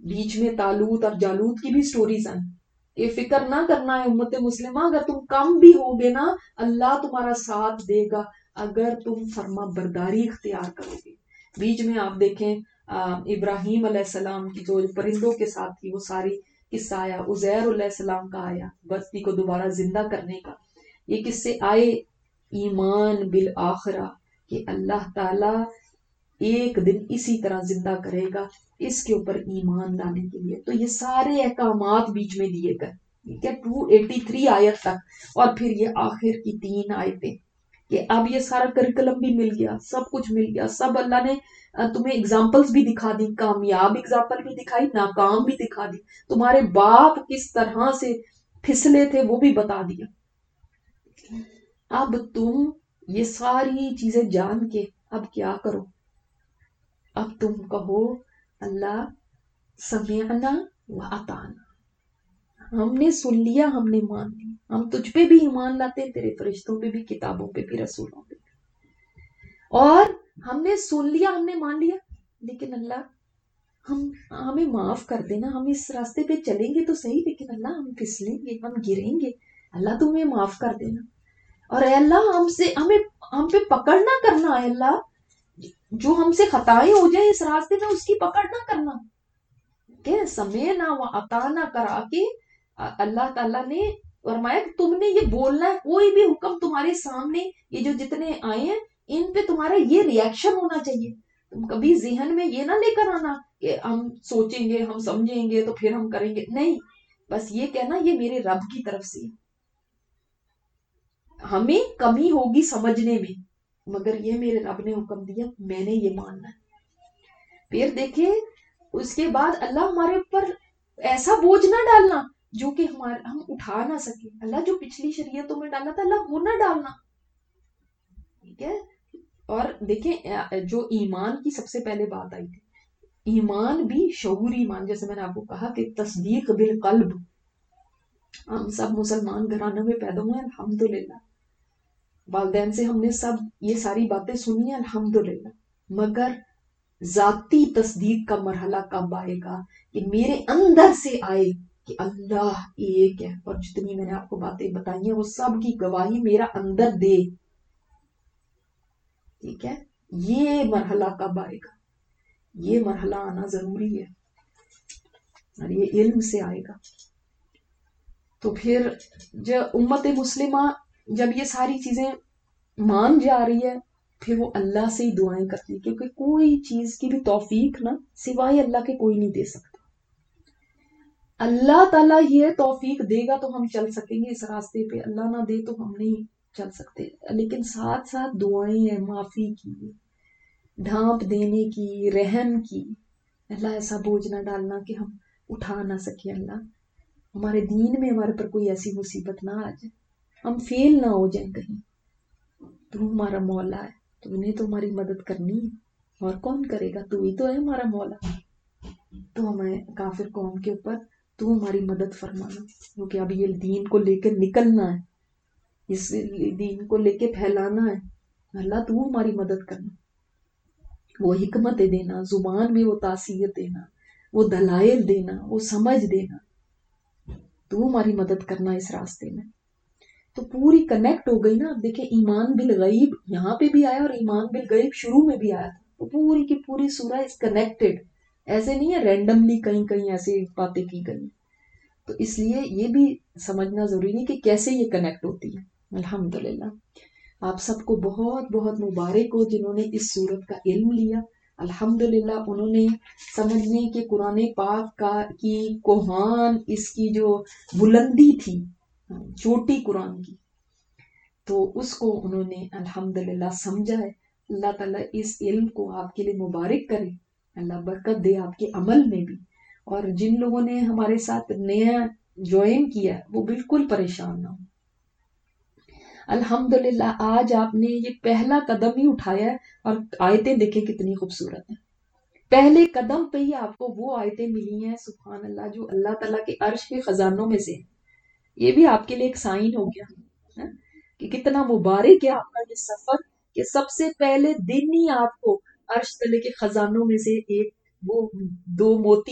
بیچ میں طالوت اور جالوت کی بھی سٹوریز ہیں کہ فکر نہ کرنا ہے امت مسلمہ، اگر تم کم بھی ہوگے نا اللہ تمہارا ساتھ دے گا اگر تم فرما برداری اختیار کرو گے۔ بیچ میں آپ دیکھیں ابراہیم علیہ السلام کی جو پرندوں کے ساتھ تھی وہ ساری قصہ آیا، عزیر علیہ السلام کا آیا بستی کو دوبارہ زندہ کرنے کا، یہ قصے آئے۔ ایمان بالآخرہ کہ اللہ تعالی ایک دن اسی طرح زندہ کرے گا، اس کے اوپر ایمان لانے کے لیے تو یہ سارے احکامات بیچ میں دیے گئے، ٹھیک ہے، 283 آیت تک، اور پھر یہ آخر کی 3 آیتیں کہ اب یہ سارا کریکلم بھی مل گیا، سب کچھ مل گیا، سب اللہ نے تمہیں اگزامپلز بھی دکھا دی، کامیاب اگزامپل بھی دکھائی، ناکام بھی دکھا دی، تمہارے باپ کس طرح سے پھسلے تھے وہ بھی بتا دیا۔ اب تم یہ ساری چیزیں جان کے اب کیا کرو؟ اب تم کہو اللہ سمعنا و اطعنا، ہم نے سن لیا، ہم نے مان لیا، ہم تجھ پہ بھی ایمان لاتے ہیں، تیرے فرشتوں پہ بھی، کتابوں پہ بھی، رسولوں پہ بھی، اور ہم نے سن لیا، ہم نے مان لیا، لیکن اللہ ہمیں معاف کر دینا، ہم اس راستے پہ چلیں گے تو صحیح لیکن اللہ ہم پھسلیں گے، ہم گریں گے، اللہ تمہیں معاف کر دینا، اور اے اللہ ہم پہ پکڑ نہ کرنا، اے اللہ جو ہم سے خطائیں ہو جائیں اس راستے میں اس کی پکڑ نہ کرنا۔ کہ سمعنا و اطعنا کرا کے اللہ تعالیٰ نے فرمایا کہ تم نے یہ بولنا ہے، کوئی بھی حکم تمہارے سامنے یہ جو جتنے آئے ہیں ان پہ تمہارا یہ ریئیکشن ہونا چاہیے، تم کبھی ذہن میں یہ نہ لے کر آنا کہ ہم سوچیں گے، ہم سمجھیں گے تو پھر ہم کریں گے، نہیں، بس یہ کہنا یہ میرے رب کی طرف سے۔ ہمیں کمی ہوگی سمجھنے میں مگر یہ میرے رب نے حکم دیا، میں نے یہ ماننا ہے۔ پھر دیکھیں اس کے بعد اللہ ہمارے اوپر ایسا بوجھ نہ ڈالنا جو کہ ہم اٹھا نہ سکے، اللہ جو پچھلی شریعتوں میں ڈالا تھا اللہ وہ نہ ڈالنا، ٹھیک ہے۔ اور دیکھیں جو ایمان کی سب سے پہلے بات آئی تھی، ایمان بھی شعوری ایمان، جیسے میں نے آپ کو کہا کہ تصدیق بالقلب، ہم سب مسلمان گھرانوں میں پیدا ہوئے ہیں الحمدللہ، والدین سے ہم نے سب یہ ساری باتیں سنی ہیں الحمدللہ، مگر ذاتی تصدیق کا مرحلہ کب آئے گا کہ میرے اندر سے آئے کہ اللہ ایک ہے، اور جتنی میں نے آپ کو باتیں بتائی ہیں وہ سب کی گواہی میرا اندر دے، ٹھیک ہے، یہ مرحلہ کب آئے گا؟ یہ مرحلہ آنا ضروری ہے اور یہ علم سے آئے گا۔ تو پھر جب امت مسلمہ جب یہ ساری چیزیں مان جا رہی ہے پھر وہ اللہ سے ہی دعائیں کرتی ہے، کیونکہ کوئی چیز کی بھی توفیق نا سوائے اللہ کے کوئی نہیں دے سکتا، اللہ تعالیٰ یہ توفیق دے گا تو ہم چل سکیں گے اس راستے پہ، اللہ نہ دے تو ہم نہیں چل سکتے، لیکن ساتھ ساتھ دعائیں ہیں معافی کی، ڈھانپ دینے کی، رحم کی، اللہ ایسا بوجھ نہ ڈالنا کہ ہم اٹھا نہ سکیں، اللہ ہمارے دین میں ہمارے پر کوئی ایسی مصیبت نہ آ جائے، ہم فیل نہ ہو جائیں کہیں، تو ہمارا مولا ہے، تو انہیں تو ہماری مدد کرنی ہے، اور کون کرے گا؟ تو ہی تو ہے ہمارا مولا، تو ہمیں کافر قوم کے اوپر تو ہماری مدد فرمانا، کیونکہ اب یہ دین کو لے کے نکلنا ہے، اس دین کو لے کے پھیلانا ہے، اللہ تو ہماری مدد کرنا، وہ حکمتیں دینا، زبان میں وہ تاثیر دینا، وہ دلائل دینا، وہ سمجھ دینا، تو ہماری مدد کرنا اس راستے میں۔ تو پوری کنیکٹ ہو گئی نا۔ دیکھیں ایمان بالغیب یہاں پہ بھی آیا اور ایمان بالغیب شروع میں بھی آیا تھا، تو پوری کی پوری سورہ از کنیکٹڈ، ایسے نہیں ہے رینڈملی کہیں کہیں ایسے باتیں کی گئی، تو اس لیے یہ بھی سمجھنا ضروری ہے کہ کیسے یہ کنیکٹ ہوتی ہے۔ الحمدللہ آپ سب کو بہت بہت مبارک ہو جنہوں نے اس سورت کا علم لیا، الحمدللہ انہوں نے سمجھنے کہ قرآن پاک کی کوہان، اس کی جو بلندی تھی، چھوٹی قرآن کی، تو اس کو انہوں نے الحمدللہ سمجھا ہے۔ اللہ تعالیٰ اس علم کو آپ کے لیے مبارک کرے، اللہ برکت دے آپ کے عمل میں بھی، اور جن لوگوں نے ہمارے ساتھ نیا جوائن کیا وہ بالکل پریشان نہ ہو۔ الحمدللہ آج آپ نے یہ پہلا قدم ہی اٹھایا ہے، اور آیتیں دیکھیں کتنی خوبصورت ہیں، پہلے قدم پہ ہی آپ کو وہ آیتیں ملی ہیں سبحان اللہ جو اللہ تعالیٰ کے عرش کے خزانوں میں سے ہیں۔ یہ بھی آپ کے لیے ایک سائن ہو گیا کہ کتنا مبارک ہے آپ کا یہ سفر، کہ سب سے پہلے دن ہی آپ کو عرش تلے کے خزانوں میں سے ایک وہ 2 موتی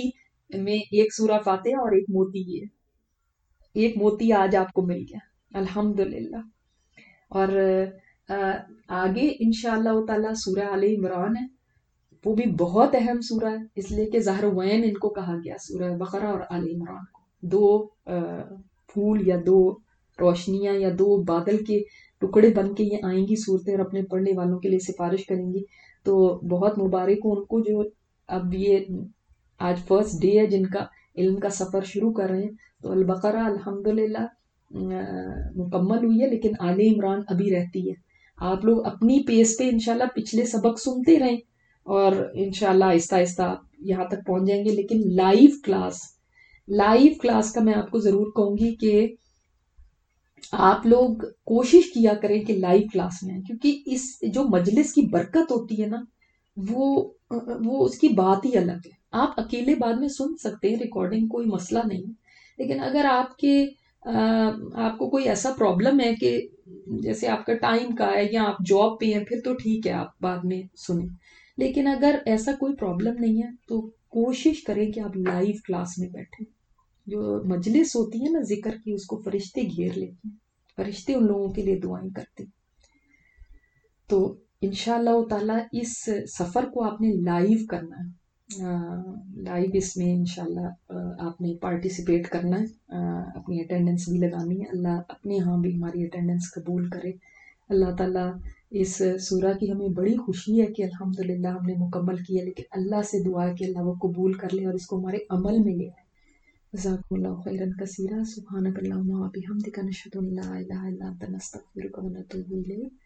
میں ایک سورہ فاتحہ اور ایک موتی ہے، ایک موتی آج آپ کو مل گیا الحمدللہ۔ اور آگے انشاءاللہ تعالی سورہ آل عمران ہے، وہ بھی بہت اہم سورہ ہے، اس لیے کہ زہروین ان کو کہا گیا، سورہ بقرہ اور آل عمران کو، دو پھول یا دو روشنیاں یا دو بادل کے ٹکڑے بن کے یہ آئیں گی صورتیں اور اپنے پڑھنے والوں کے لیے سفارش کریں گی۔ تو بہت مبارک ہوں ان کو جو اب یہ آج فرسٹ ڈے ہے جن کا علم کا سفر شروع کر رہے ہیں۔ تو البقرہ الحمدللہ مکمل ہوئی ہے، لیکن آل عمران ابھی رہتی ہے۔ آپ لوگ اپنی پیس پہ انشاءاللہ پچھلے سبق سنتے رہیں اور انشاءاللہ آہستہ آہستہ یہاں تک پہنچ جائیں گے۔ لیکن لائیو کلاس کا میں آپ کو ضرور کہوں گی کہ آپ لوگ کوشش کیا کریں کہ لائیو کلاس میں آئیں، کیونکہ اس جو مجلس کی برکت ہوتی ہے نا وہ اس کی بات ہی الگ ہے۔ آپ اکیلے بعد میں سن سکتے ہیں ریکارڈنگ، کوئی مسئلہ نہیں ہے، لیکن اگر آپ کو کوئی ایسا پرابلم ہے کہ جیسے آپ کا ٹائم کا ہے یا آپ جاب پہ ہیں، پھر تو ٹھیک ہے آپ بعد میں سنیں، لیکن اگر ایسا کوئی پرابلم نہیں ہے تو کوشش کریں کہ آپ لائیو کلاس میں بیٹھیں۔ جو مجلس ہوتی ہے نا ذکر کی، اس کو فرشتے گھیر لیتے ہیں، فرشتے ان لوگوں کے لیے دعائیں کرتے ہیں۔ تو انشاءاللہ تعالیٰ اس سفر کو آپ نے لائیو کرنا ہے، لائیو اس میں انشاءاللہ آپ نے پارٹیسپیٹ کرنا ہے، اپنی اٹینڈنس بھی لگانی ہے۔ اللہ اپنے ہاں بھی ہماری اٹینڈنس قبول کرے۔ اللہ تعالیٰ اس سورہ کی ہمیں بڑی خوشی ہے کہ الحمدللہ ہم نے مکمل کیا، لیکن اللہ سے دعا ہے کہ اللہ وہ قبول کر لے اور اس کو ہمارے عمل میں لے آئے۔ جزاکم اللہ خیرا کثیرا، سبحانک اللہم و بحمدک، نشہد ان لا الہ الا انت، نستغفرک و نتوب الیک۔